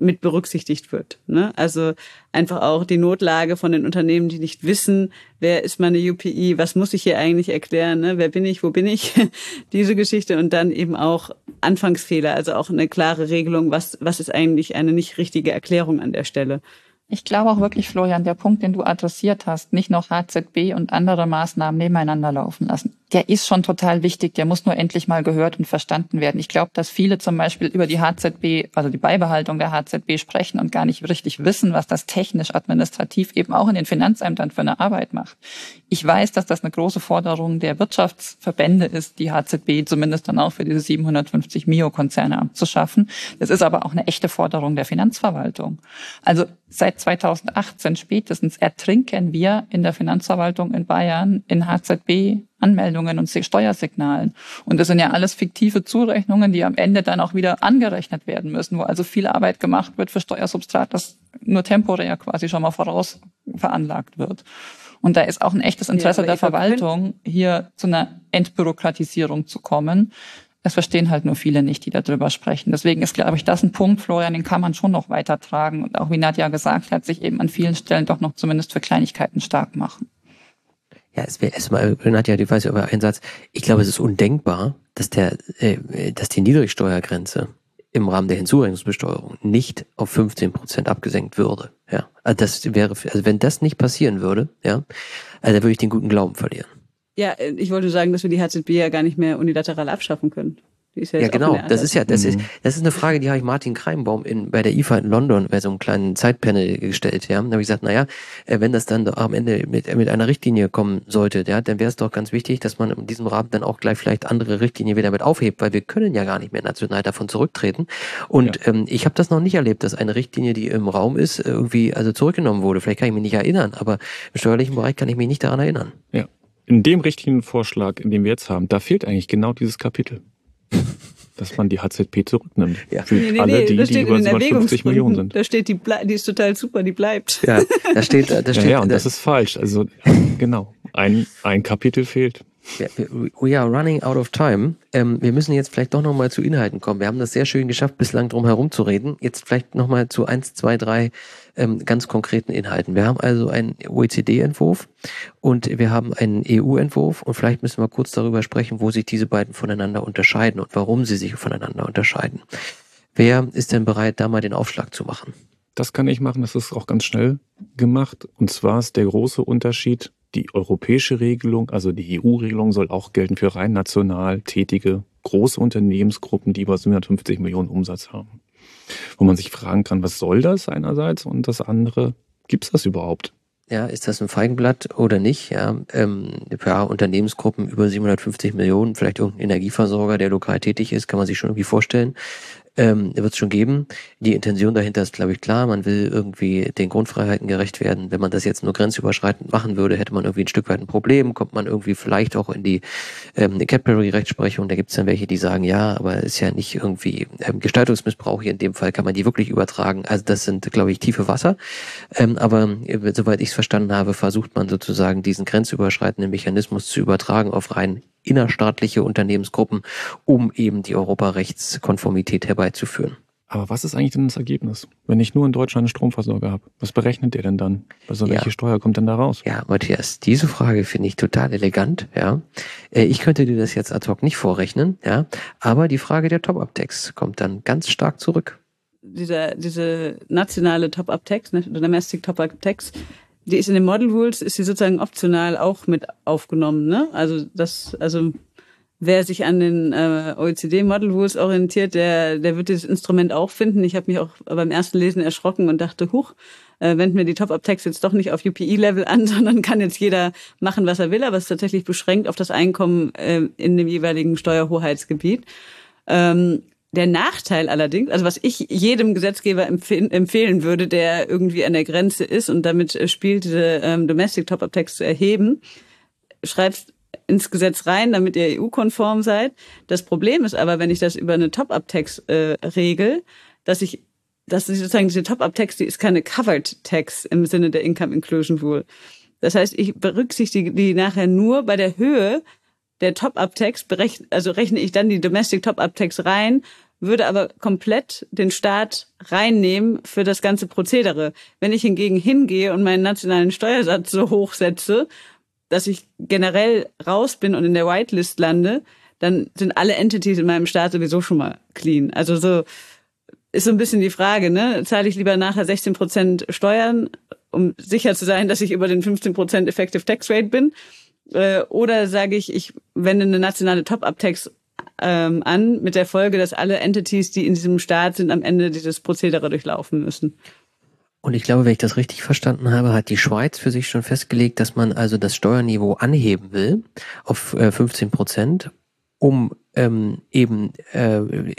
Speaker 3: mit berücksichtigt wird. Ne? Also einfach auch die Notlage von den Unternehmen, die nicht wissen, wer ist meine U P I, was muss ich hier eigentlich erklären, ne? Wer bin ich, wo bin ich, diese Geschichte und dann eben auch Anfangsfehler, also auch eine klare Regelung, was, was ist eigentlich eine nicht richtige Erklärung an der Stelle.
Speaker 2: Ich glaube auch wirklich, Florian, der Punkt, den du adressiert hast, nicht noch H Z B und andere Maßnahmen nebeneinander laufen lassen, der ist schon total wichtig, der muss nur endlich mal gehört und verstanden werden. Ich glaube, dass viele zum Beispiel über die H Z B, also die Beibehaltung der H Z B sprechen und gar nicht richtig wissen, was das technisch, administrativ eben auch in den Finanzämtern für eine Arbeit macht. Ich weiß, dass das eine große Forderung der Wirtschaftsverbände ist, die H Z B zumindest dann auch für diese siebenhundertfünfzig M I O-Konzerne abzuschaffen. Das ist aber auch eine echte Forderung der Finanzverwaltung. Also seit zweitausendachtzehn spätestens ertrinken wir in der Finanzverwaltung in Bayern in H Z B-Anmeldungen und Steuersignalen. Und das sind ja alles fiktive Zurechnungen, die am Ende dann auch wieder angerechnet werden müssen, wo also viel Arbeit gemacht wird für Steuersubstrat, das nur temporär quasi schon mal voraus veranlagt wird. Und da ist auch ein echtes Interesse ja, der Verwaltung, hier zu einer Entbürokratisierung zu kommen. Das verstehen halt nur viele nicht, die darüber sprechen. Deswegen ist, glaube ich, das ein Punkt, Florian, den kann man schon noch weitertragen und auch, wie Nadja gesagt hat, sich eben an vielen Stellen doch noch zumindest für Kleinigkeiten stark machen.
Speaker 1: Ja, es wäre erstmal, Nadja, die weiß über einen Satz. Ich glaube, es ist undenkbar, dass der, äh, dass die Niedrigsteuergrenze im Rahmen der Hinzurechnungsbesteuerung nicht auf fünfzehn Prozent abgesenkt würde. Ja, also das wäre, also wenn das nicht passieren würde, ja, also da würde ich den guten Glauben verlieren.
Speaker 3: Ja, ich wollte sagen, dass wir die H Z B ja gar nicht mehr unilateral abschaffen können. Die ist ja,
Speaker 1: ja
Speaker 3: jetzt
Speaker 1: genau,
Speaker 3: auch
Speaker 1: das ist ja, das
Speaker 4: mhm.
Speaker 1: ist, das ist eine Frage, die habe ich Martin Kreimbaum in, bei der I F A in London bei so einem kleinen Zeitpanel gestellt, ja. Da habe ich gesagt, naja, wenn das dann am Ende mit, mit einer Richtlinie kommen sollte, ja, dann wäre es doch ganz wichtig, dass man in diesem Rahmen dann auch gleich vielleicht andere Richtlinien wieder mit aufhebt, weil wir können ja gar nicht mehr national davon zurücktreten. Und ja. ähm, ich habe das noch nicht erlebt, dass eine Richtlinie, die im Raum ist, irgendwie also zurückgenommen wurde. Vielleicht kann ich mich nicht erinnern, aber im steuerlichen Bereich kann ich mich nicht daran erinnern.
Speaker 4: Ja. In dem Richtlinienvorschlag, in dem wir jetzt haben, da fehlt eigentlich genau dieses Kapitel. Dass man die H Z P zurücknimmt. Ja. Für
Speaker 3: nee, nee,
Speaker 4: alle,
Speaker 3: nee,
Speaker 4: die, die über siebenhundertfünfzig Millionen sind.
Speaker 3: Da steht, die, die ist total super, die bleibt.
Speaker 1: Ja, da steht, da steht.
Speaker 4: Ja, ja, und das ist falsch. Also, genau. Ein, ein Kapitel fehlt.
Speaker 1: We are running out of time. Ähm, wir müssen jetzt vielleicht doch nochmal zu Inhalten kommen. Wir haben das sehr schön geschafft, bislang drum herum zu reden. Jetzt vielleicht nochmal zu eins, zwei, drei ähm, ganz konkreten Inhalten. Wir haben also einen O E C D-Entwurf und wir haben einen E U-Entwurf und vielleicht müssen wir kurz darüber sprechen, wo sich diese beiden voneinander unterscheiden und warum sie sich voneinander unterscheiden. Wer ist denn bereit, da mal den Aufschlag zu machen?
Speaker 4: Das kann ich machen, das ist auch ganz schnell gemacht. Und zwar ist der große Unterschied, die europäische Regelung, also die E U-Regelung soll auch gelten für rein national tätige große Unternehmensgruppen, die über siebenhundertfünfzig Millionen Umsatz haben. Wo man sich fragen kann, was soll das einerseits und das andere, gibt's das überhaupt?
Speaker 1: Ja, ist das ein Feigenblatt oder nicht? Ja, ähm, für Unternehmensgruppen über siebenhundertfünfzig Millionen, vielleicht irgendein Energieversorger, der lokal tätig ist, kann man sich schon irgendwie vorstellen. Ähm, wird es schon geben. Die Intention dahinter ist, glaube ich, klar. Man will irgendwie den Grundfreiheiten gerecht werden. Wenn man das jetzt nur grenzüberschreitend machen würde, hätte man irgendwie ein Stück weit ein Problem. Kommt man irgendwie vielleicht auch in die ähm, Cadbury-Rechtsprechung. Da gibt es dann welche, die sagen, ja, aber es ist ja nicht irgendwie ähm, Gestaltungsmissbrauch hier in dem Fall. Kann man die wirklich übertragen? Also das sind, glaube ich, tiefe Wasser. Ähm, aber äh, soweit ich es verstanden habe, versucht man sozusagen diesen grenzüberschreitenden Mechanismus zu übertragen auf rein innerstaatliche Unternehmensgruppen, um eben die Europarechtskonformität herbeizuführen.
Speaker 4: Aber was ist eigentlich denn das Ergebnis, wenn ich nur in Deutschland einen Stromversorger habe? Was berechnet der denn dann? Also welche ja. Steuer kommt denn da raus?
Speaker 1: Ja, Matthias, diese Frage finde ich total elegant. Ja, ich könnte dir das jetzt ad hoc nicht vorrechnen, ja, aber die Frage der Top-Up-Tax kommt dann ganz stark zurück.
Speaker 3: Dieser, diese nationale Top-Up-Tax, ne, Domestic Top-Up-Tax, die ist in den Model Rules, ist sie sozusagen optional auch mit aufgenommen, ne? Also das, also wer sich an den äh, O E C D Model Rules orientiert, der, der wird dieses Instrument auch finden. Ich habe mich auch beim ersten Lesen erschrocken und dachte, huch, äh, wenden wir die Top-Up-Tax jetzt doch nicht auf U P I-Level an, sondern kann jetzt jeder machen, was er will, aber es ist tatsächlich beschränkt auf das Einkommen äh, in dem jeweiligen Steuerhoheitsgebiet. Ähm, Der Nachteil allerdings, also was ich jedem Gesetzgeber empf- empfehlen würde, der irgendwie an der Grenze ist und damit spielt, diese ähm, Domestic Top-Up-Tax zu erheben, schreibt ins Gesetz rein, damit ihr E U-konform seid. Das Problem ist aber, wenn ich das über eine Top-Up-Tax äh, regel, dass ich, dass ich sozusagen diese Top-Up-Tax, die ist keine Covered Tax im Sinne der Income Inclusion Rule. Das heißt, ich berücksichtige die nachher nur bei der Höhe der Top-Up-Tax, berechne, also rechne ich dann die Domestic Top-Up-Tax rein, würde aber komplett den Staat reinnehmen für das ganze Prozedere. Wenn ich hingegen hingehe und meinen nationalen Steuersatz so hoch setze, dass ich generell raus bin und in der Whitelist lande, dann sind alle Entities in meinem Staat sowieso schon mal clean. Also so ist so ein bisschen die Frage, ne? Zahle ich lieber nachher sechzehn Prozent Steuern, um sicher zu sein, dass ich über den fünfzehn Prozent Effective Tax Rate bin? Äh, oder sage ich, ich wende eine nationale Top-Up-Tax ähm, an, mit der Folge, dass alle Entities, die in diesem Staat sind, am Ende dieses Prozedere durchlaufen müssen.
Speaker 1: Und ich glaube, wenn ich das richtig verstanden habe, hat die Schweiz für sich schon festgelegt, dass man also das Steuerniveau anheben will auf äh, fünfzehn Prozent, um ähm, eben äh,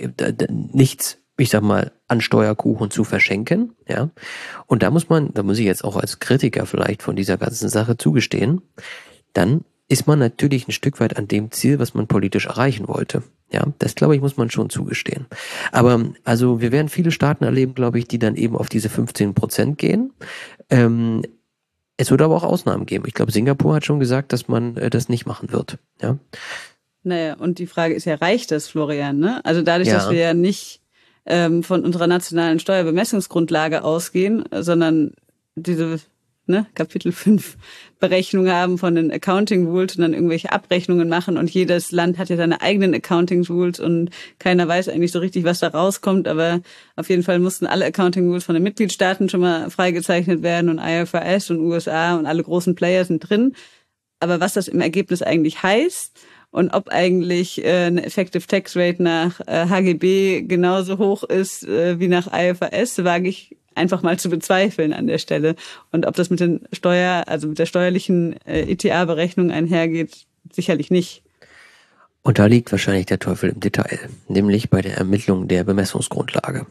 Speaker 1: nichts, ich sag mal, an Steuerkuchen zu verschenken, ja. Und da muss man, da muss ich jetzt auch als Kritiker vielleicht von dieser ganzen Sache zugestehen, dann ist man natürlich ein Stück weit an dem Ziel, was man politisch erreichen wollte. Ja, das glaube ich, muss man schon zugestehen. Aber also wir werden viele Staaten erleben, glaube ich, die dann eben auf diese fünfzehn Prozent gehen. Ähm, es wird aber auch Ausnahmen geben. Ich glaube, Singapur hat schon gesagt, dass man äh, das nicht machen wird. Ja.
Speaker 3: Naja, und die Frage ist ja, reicht das, Florian? Ne? Also dadurch,
Speaker 1: ja.
Speaker 3: dass wir ja nicht ähm, von unserer nationalen Steuerbemessungsgrundlage ausgehen, sondern diese ne, Kapitel fünf Berechnung haben von den Accounting Rules und dann irgendwelche Abrechnungen machen und jedes Land hat ja seine eigenen Accounting Rules und keiner weiß eigentlich so richtig, was da rauskommt, aber auf jeden Fall mussten alle Accounting Rules von den Mitgliedstaaten schon mal freigezeichnet werden und I F R S und U S A und alle großen Player sind drin. Aber was das im Ergebnis eigentlich heißt und ob eigentlich äh, eine Effective Tax Rate nach äh, H G B genauso hoch ist äh, wie nach I F R S, wage ich einfach mal zu bezweifeln an der Stelle. Und ob das mit den Steuer, also mit der steuerlichen äh, E T A-Berechnung einhergeht, sicherlich nicht.
Speaker 1: Und da liegt wahrscheinlich der Teufel im Detail, nämlich bei der Ermittlung der Bemessungsgrundlage.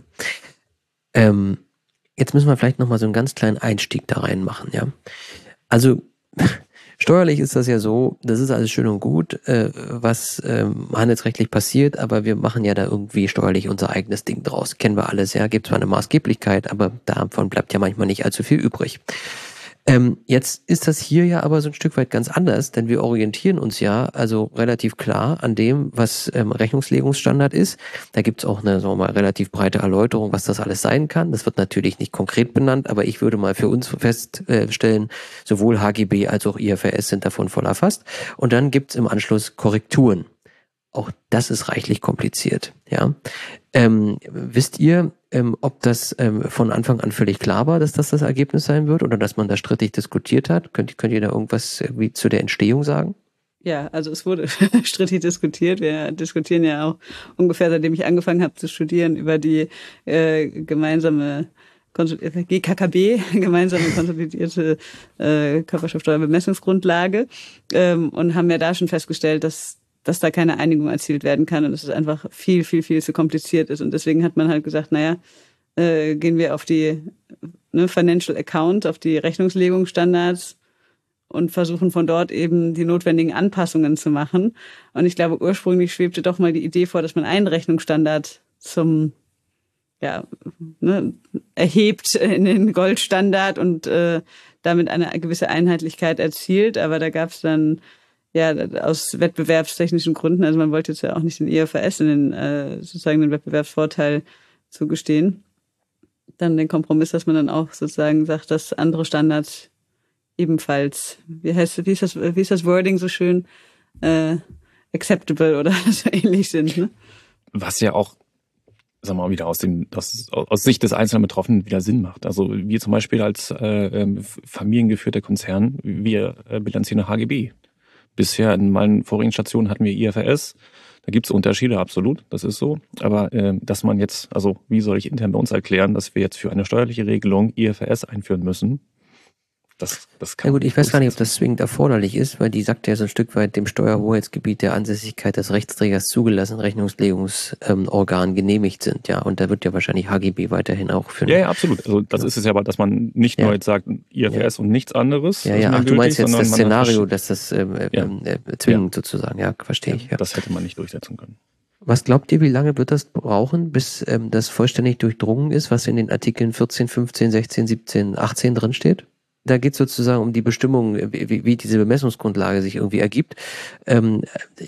Speaker 1: Ähm, jetzt müssen wir vielleicht nochmal so einen ganz kleinen Einstieg da reinmachen, ja. Also steuerlich ist das ja so, das ist alles schön und gut, äh, was ähm, handelsrechtlich passiert, aber wir machen ja da irgendwie steuerlich unser eigenes Ding draus. Kennen wir alles, ja, gibt zwar eine Maßgeblichkeit, aber davon bleibt ja manchmal nicht allzu viel übrig. Ähm, jetzt ist das hier ja aber so ein Stück weit ganz anders, denn wir orientieren uns ja also relativ klar an dem, was ähm, Rechnungslegungsstandard ist. Da gibt's auch eine, sagen wir mal, relativ breite Erläuterung, was das alles sein kann. Das wird natürlich nicht konkret benannt, aber ich würde mal für uns feststellen, sowohl H G B als auch I F R S sind davon voll erfasst. Und dann gibt's im Anschluss Korrekturen. Auch das ist reichlich kompliziert, ja. Ähm, wisst ihr, ähm, ob das ähm, von Anfang an völlig klar war, dass das das Ergebnis sein wird oder dass man da strittig diskutiert hat? Könnt, könnt ihr da irgendwas irgendwie zu der Entstehung sagen?
Speaker 3: Ja, also es wurde strittig diskutiert. Wir diskutieren ja auch ungefähr, seitdem ich angefangen habe zu studieren, über die äh, gemeinsame G K K B, gemeinsame konsolidierte äh, Körperschaftsteuerbemessungsgrundlage, ähm, und haben ja da schon festgestellt, dass dass da keine Einigung erzielt werden kann und dass es einfach viel, viel, viel zu kompliziert ist. Und deswegen hat man halt gesagt, naja, äh, gehen wir auf die ne, Financial Account, auf die Rechnungslegungsstandards und versuchen von dort eben die notwendigen Anpassungen zu machen. Und ich glaube, ursprünglich schwebte doch mal die Idee vor, dass man einen Rechnungsstandard zum ja ne, erhebt in den Goldstandard und äh, damit eine gewisse Einheitlichkeit erzielt. Aber da gab es dann ja, aus wettbewerbstechnischen Gründen, also man wollte jetzt ja auch nicht den I F R S in den, äh, sozusagen den Wettbewerbsvorteil zugestehen. Dann den Kompromiss, dass man dann auch sozusagen sagt, dass andere Standards ebenfalls, wie heißt, wie ist das, wie ist das Wording so schön, äh, acceptable oder so ähnlich sind, ne?
Speaker 4: Was ja auch, sagen wir mal, wieder aus dem, aus, aus Sicht des einzelnen Betroffenen wieder Sinn macht. Also wir zum Beispiel als äh, familiengeführter Konzern, wir äh, bilanzieren nach H G B. Bisher in meinen vorigen Stationen hatten wir I F R S. Da gibt es Unterschiede, absolut, das ist so. Aber äh, dass man jetzt, also wie soll ich intern bei uns erklären, dass wir jetzt für eine steuerliche Regelung I F R S einführen müssen? Das, das kann
Speaker 1: ja gut, ich weiß gar nicht, ob das zwingend erforderlich ist, weil die sagt ja so ein Stück weit dem Steuerhoheitsgebiet der Ansässigkeit des Rechtsträgers zugelassen Rechnungslegungsorgan ähm, genehmigt sind, ja. Und da wird ja wahrscheinlich H G B weiterhin auch für...
Speaker 4: Ja, ja, absolut. Also das ja. ist es ja aber, dass man nicht
Speaker 1: ja.
Speaker 4: nur jetzt sagt I F R S ja. und nichts anderes.
Speaker 1: Ja, ja, ach, du meinst jetzt das Szenario, dass das ähm,
Speaker 4: ja.
Speaker 1: äh, zwingend
Speaker 4: ja.
Speaker 1: sozusagen, ja, verstehe
Speaker 4: ja,
Speaker 1: ich. Ja.
Speaker 4: Das hätte man nicht durchsetzen können.
Speaker 1: Was glaubt ihr, wie lange wird das brauchen, bis ähm, das vollständig durchdrungen ist, was in den Artikeln vierzehn, fünfzehn, sechzehn, siebzehn, achtzehn drin steht? da geht es sozusagen um die Bestimmung, wie, wie diese Bemessungsgrundlage sich irgendwie ergibt. Ähm,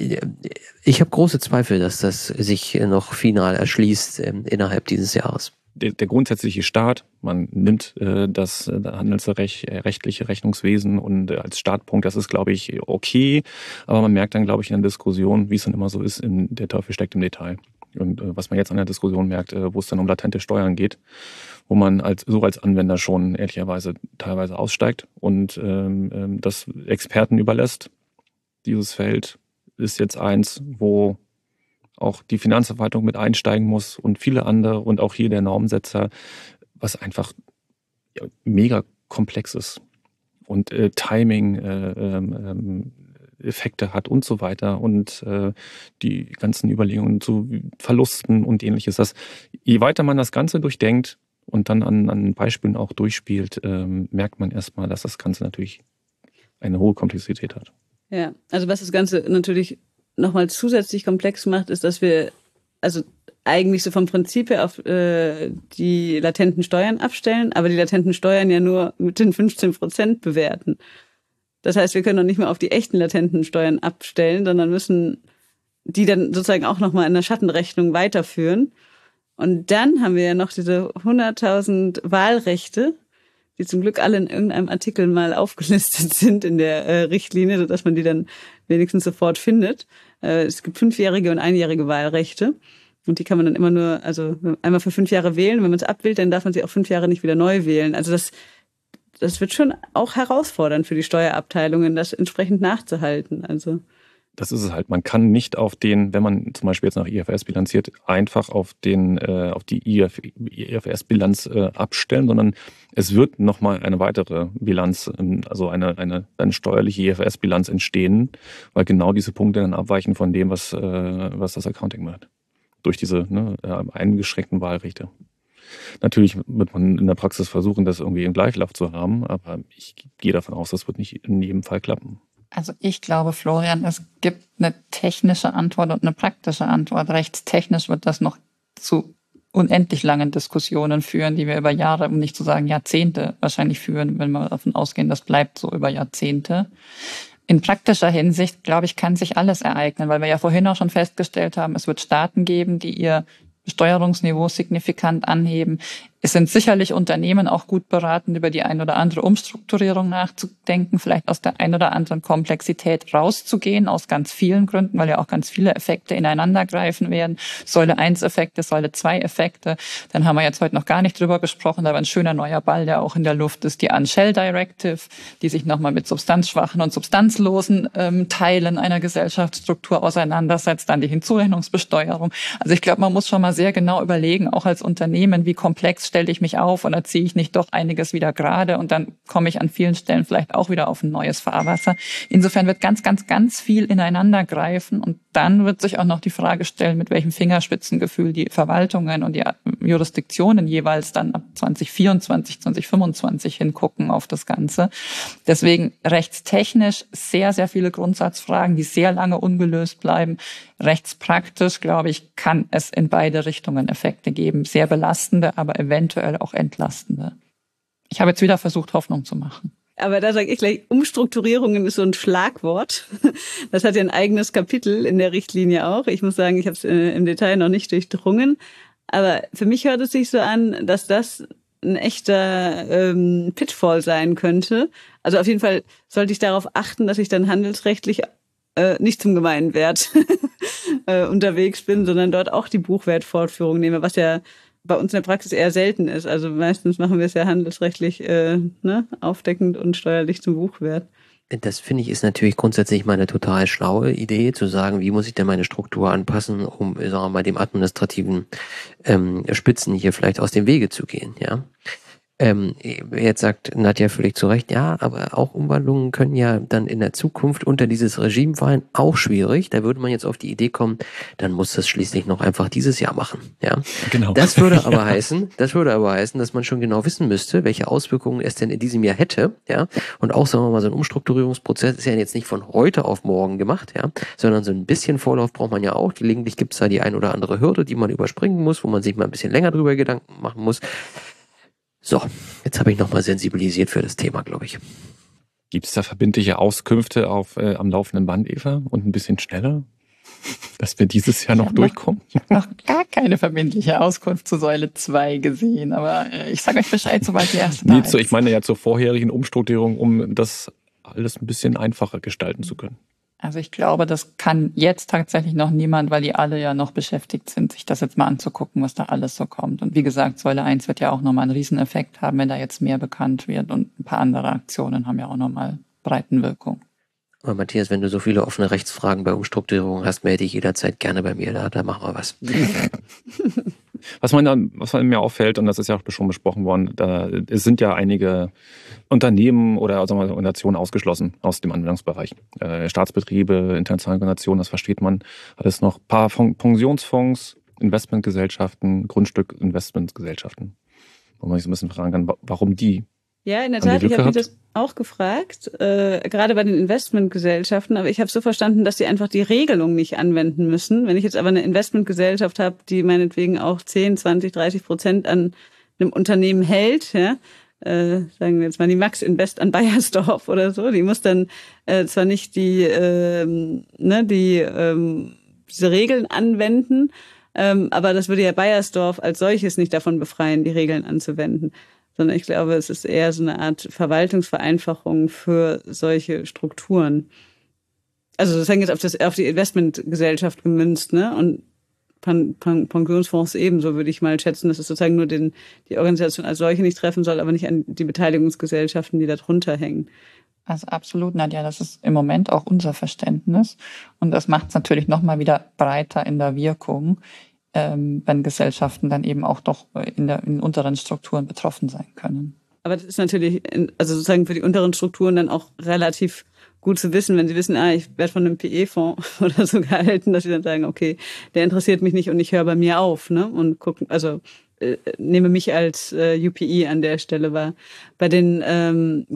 Speaker 1: ich habe große Zweifel, dass das sich noch final erschließt ähm, innerhalb dieses Jahres.
Speaker 4: Der, der grundsätzliche Start, man nimmt äh, das äh, handelsrechtliche Rechnungswesen und äh, als Startpunkt, das ist, glaube ich, okay, aber man merkt dann, glaube ich, in der Diskussion, wie es dann immer so ist, in, der Teufel steckt im Detail. Und äh, was man jetzt an der Diskussion merkt, äh, wo es dann um latente Steuern geht, wo man als so als Anwender schon ehrlicherweise teilweise aussteigt und ähm, das Experten überlässt. Dieses Feld ist jetzt eins, wo auch die Finanzverwaltung mit einsteigen muss und viele andere und auch hier der Normsetzer, was einfach ja, mega komplex ist und äh, Timing äh, ähm, Effekte hat und so weiter und äh, die ganzen Überlegungen zu Verlusten und ähnliches. Das, je weiter man das Ganze durchdenkt und dann an, an Beispielen auch durchspielt, ähm, merkt man erstmal, dass das Ganze natürlich eine hohe Komplexität hat.
Speaker 3: Ja, also was das Ganze natürlich nochmal zusätzlich komplex macht, ist, dass wir also eigentlich so vom Prinzip her auf äh, die latenten Steuern abstellen, aber die latenten Steuern ja nur mit den fünfzehn Prozent bewerten. Das heißt, wir können noch nicht mehr auf die echten latenten Steuern abstellen, sondern müssen die dann sozusagen auch nochmal in der Schattenrechnung weiterführen. Und dann haben wir ja noch diese hunderttausend Wahlrechte, die zum Glück alle in irgendeinem Artikel mal aufgelistet sind in der äh, Richtlinie, sodass man die dann wenigstens sofort findet. Äh, es gibt fünfjährige und einjährige Wahlrechte. Und die kann man dann immer nur, also einmal für fünf Jahre wählen. Wenn man es abwählt, dann darf man sie auch fünf Jahre nicht wieder neu wählen. Also das, das wird schon auch herausfordernd für die Steuerabteilungen, das entsprechend nachzuhalten. Also
Speaker 4: das ist es halt. Man kann nicht auf den, wenn man zum Beispiel jetzt nach I F R S bilanziert, einfach auf den, äh, auf die I F R S-Bilanz äh, abstellen, sondern es wird nochmal eine weitere Bilanz, also eine, eine, eine steuerliche I F R S-Bilanz entstehen, weil genau diese Punkte dann abweichen von dem, was, äh, was das Accounting macht. Durch diese ne, eingeschränkten Wahlrechte. Natürlich wird man in der Praxis versuchen, das irgendwie im Gleichlauf zu haben, aber ich gehe davon aus, das wird nicht in jedem Fall klappen.
Speaker 2: Also ich glaube, Florian, es gibt eine technische Antwort und eine praktische Antwort. Rechtstechnisch wird das noch zu unendlich langen Diskussionen führen, die wir über Jahre, um nicht zu sagen Jahrzehnte wahrscheinlich führen, wenn wir davon ausgehen, das bleibt so über Jahrzehnte. In praktischer Hinsicht, glaube ich, kann sich alles ereignen, weil wir ja vorhin auch schon festgestellt haben, es wird Staaten geben, die ihr Besteuerungsniveau signifikant anheben. Es sind sicherlich Unternehmen auch gut beraten, über die ein oder andere Umstrukturierung nachzudenken, vielleicht aus der ein oder anderen Komplexität rauszugehen, aus ganz vielen Gründen, weil ja auch ganz viele Effekte ineinandergreifen werden. Säule eins Effekte, Säule zwei Effekte. Dann haben wir jetzt heute noch gar nicht drüber gesprochen, aber ein schöner neuer Ball, der auch in der Luft ist, die Unshell Directive, die sich nochmal mit substanzschwachen und substanzlosen ähm, Teilen einer Gesellschaftsstruktur auseinandersetzt, dann die Hinzurechnungsbesteuerung. Also ich glaube, man muss schon mal sehr genau überlegen, auch als Unternehmen, wie komplex stelle ich mich auf oder ziehe ich nicht doch einiges wieder gerade und dann komme ich an vielen Stellen vielleicht auch wieder auf ein neues Fahrwasser. Insofern wird ganz, ganz, ganz viel ineinander greifen und dann wird sich auch noch die Frage stellen, mit welchem Fingerspitzengefühl die Verwaltungen und die Jurisdiktionen jeweils dann ab zwanzig vierundzwanzig, zwanzig fünfundzwanzig hingucken auf das Ganze. Deswegen rechtstechnisch sehr, sehr viele Grundsatzfragen, die sehr lange ungelöst bleiben. Rechtspraktisch, glaube ich, kann es in beide Richtungen Effekte geben. Sehr belastende, aber eventuell auch entlastende. Ich habe jetzt wieder versucht, Hoffnung zu machen.
Speaker 3: Aber da sage ich gleich, Umstrukturierungen ist so ein Schlagwort. Das hat ja ein eigenes Kapitel in der Richtlinie auch. Ich muss sagen, ich habe es im Detail noch nicht durchdrungen. Aber für mich hört es sich so an, dass das ein echter ähm, Pitfall sein könnte. Also auf jeden Fall sollte ich darauf achten, dass ich dann handelsrechtlich äh, nicht zum gemeinen Wert äh, unterwegs bin, sondern dort auch die Buchwertfortführung nehme, was ja bei uns in der Praxis eher selten ist. Also meistens machen wir es ja handelsrechtlich äh, ne, aufdeckend und steuerlich zum Buchwert.
Speaker 1: Das finde ich ist natürlich grundsätzlich mal eine total schlaue Idee, zu sagen, wie muss ich denn meine Struktur anpassen, um, sagen wir mal, dem administrativen ähm, Spitzen hier vielleicht aus dem Wege zu gehen, ja. Ähm, jetzt sagt Nadja völlig zu Recht, ja, aber auch Umwandlungen können ja dann in der Zukunft unter dieses Regime fallen, auch schwierig. Da würde man jetzt auf die Idee kommen, dann muss das schließlich noch einfach dieses Jahr machen, ja.
Speaker 4: Genau.
Speaker 1: Das würde aber ja. heißen, das würde aber heißen, dass man schon genau wissen müsste, welche Auswirkungen es denn in diesem Jahr hätte, ja. Und auch, sagen wir mal, so ein Umstrukturierungsprozess ist ja jetzt nicht von heute auf morgen gemacht, ja, sondern so ein bisschen Vorlauf braucht man ja auch. Gelegentlich gibt es da die ein oder andere Hürde, die man überspringen muss, wo man sich mal ein bisschen länger drüber Gedanken machen muss. So, jetzt habe ich nochmal sensibilisiert für das Thema, glaube ich.
Speaker 4: Gibt es da verbindliche Auskünfte auf, äh, am laufenden Band, Eva? Und ein bisschen schneller? Dass wir dieses Jahr noch durchkommen?
Speaker 2: Ich habe noch gar keine verbindliche Auskunft zu Säule zwei gesehen, aber ich sage euch Bescheid, sobald die erste da
Speaker 4: Nee,
Speaker 2: ist.
Speaker 4: zu, ich meine ja zur vorherigen Umstrukturierung, um das alles ein bisschen einfacher gestalten zu können.
Speaker 2: Also ich glaube, das kann jetzt tatsächlich noch niemand, weil die alle ja noch beschäftigt sind, sich das jetzt mal anzugucken, was da alles so kommt. Und wie gesagt, Säule eins wird ja auch nochmal einen Rieseneffekt haben, wenn da jetzt mehr bekannt wird. Und ein paar andere Aktionen haben ja auch nochmal Breitenwirkung.
Speaker 1: Aber Matthias, wenn du so viele offene Rechtsfragen bei Umstrukturierung hast, melde dich jederzeit gerne bei mir. Da, da machen wir was.
Speaker 4: Was, man, was mir auffällt, und das ist ja auch schon besprochen worden, da, es sind ja einige Unternehmen oder also Organisationen ausgeschlossen aus dem Anwendungsbereich. Äh, Staatsbetriebe, internationale Organisationen, das versteht man. Alles noch ein paar Pensionsfonds, Investmentgesellschaften, Grundstückinvestmentgesellschaften. Wo man sich so ein bisschen fragen kann, warum die?
Speaker 3: Ja, in der Tat, ich habe mich das auch gefragt, äh, gerade bei den Investmentgesellschaften, aber ich habe so verstanden, dass die einfach die Regelung nicht anwenden müssen. Wenn ich jetzt aber eine Investmentgesellschaft habe, die meinetwegen auch zehn, zwanzig, dreißig Prozent an einem Unternehmen hält, ja, äh, sagen wir jetzt mal die Max Invest an Baiersdorf oder so, die muss dann äh, zwar nicht die, äh, ne, die ähm, diese Regeln anwenden, ähm, aber das würde ja Baiersdorf als solches nicht davon befreien, die Regeln anzuwenden. Sondern ich glaube, es ist eher so eine Art Verwaltungsvereinfachung für solche Strukturen. Also das hängt jetzt auf, das, auf die Investmentgesellschaft gemünzt, ne? Und Pen, Pen, Pensionsfonds ebenso, würde ich mal schätzen, dass es sozusagen nur den, die Organisation als solche nicht treffen soll, aber nicht an die Beteiligungsgesellschaften, die da drunter hängen.
Speaker 2: Also absolut, Nadja, das ist im Moment auch unser Verständnis. Und das macht es natürlich nochmal wieder breiter in der Wirkung, wenn Gesellschaften dann eben auch doch in, der, in unteren Strukturen betroffen sein können.
Speaker 3: Aber das ist natürlich, also sozusagen für die unteren Strukturen dann auch relativ gut zu wissen, wenn sie wissen, ah, ich werde von einem P E-Fonds oder so gehalten, dass sie dann sagen, okay, der interessiert mich nicht und ich höre bei mir auf, ne? Und gucken, also äh, nehme mich als äh, U P I an der Stelle wahr. Bei den ähm,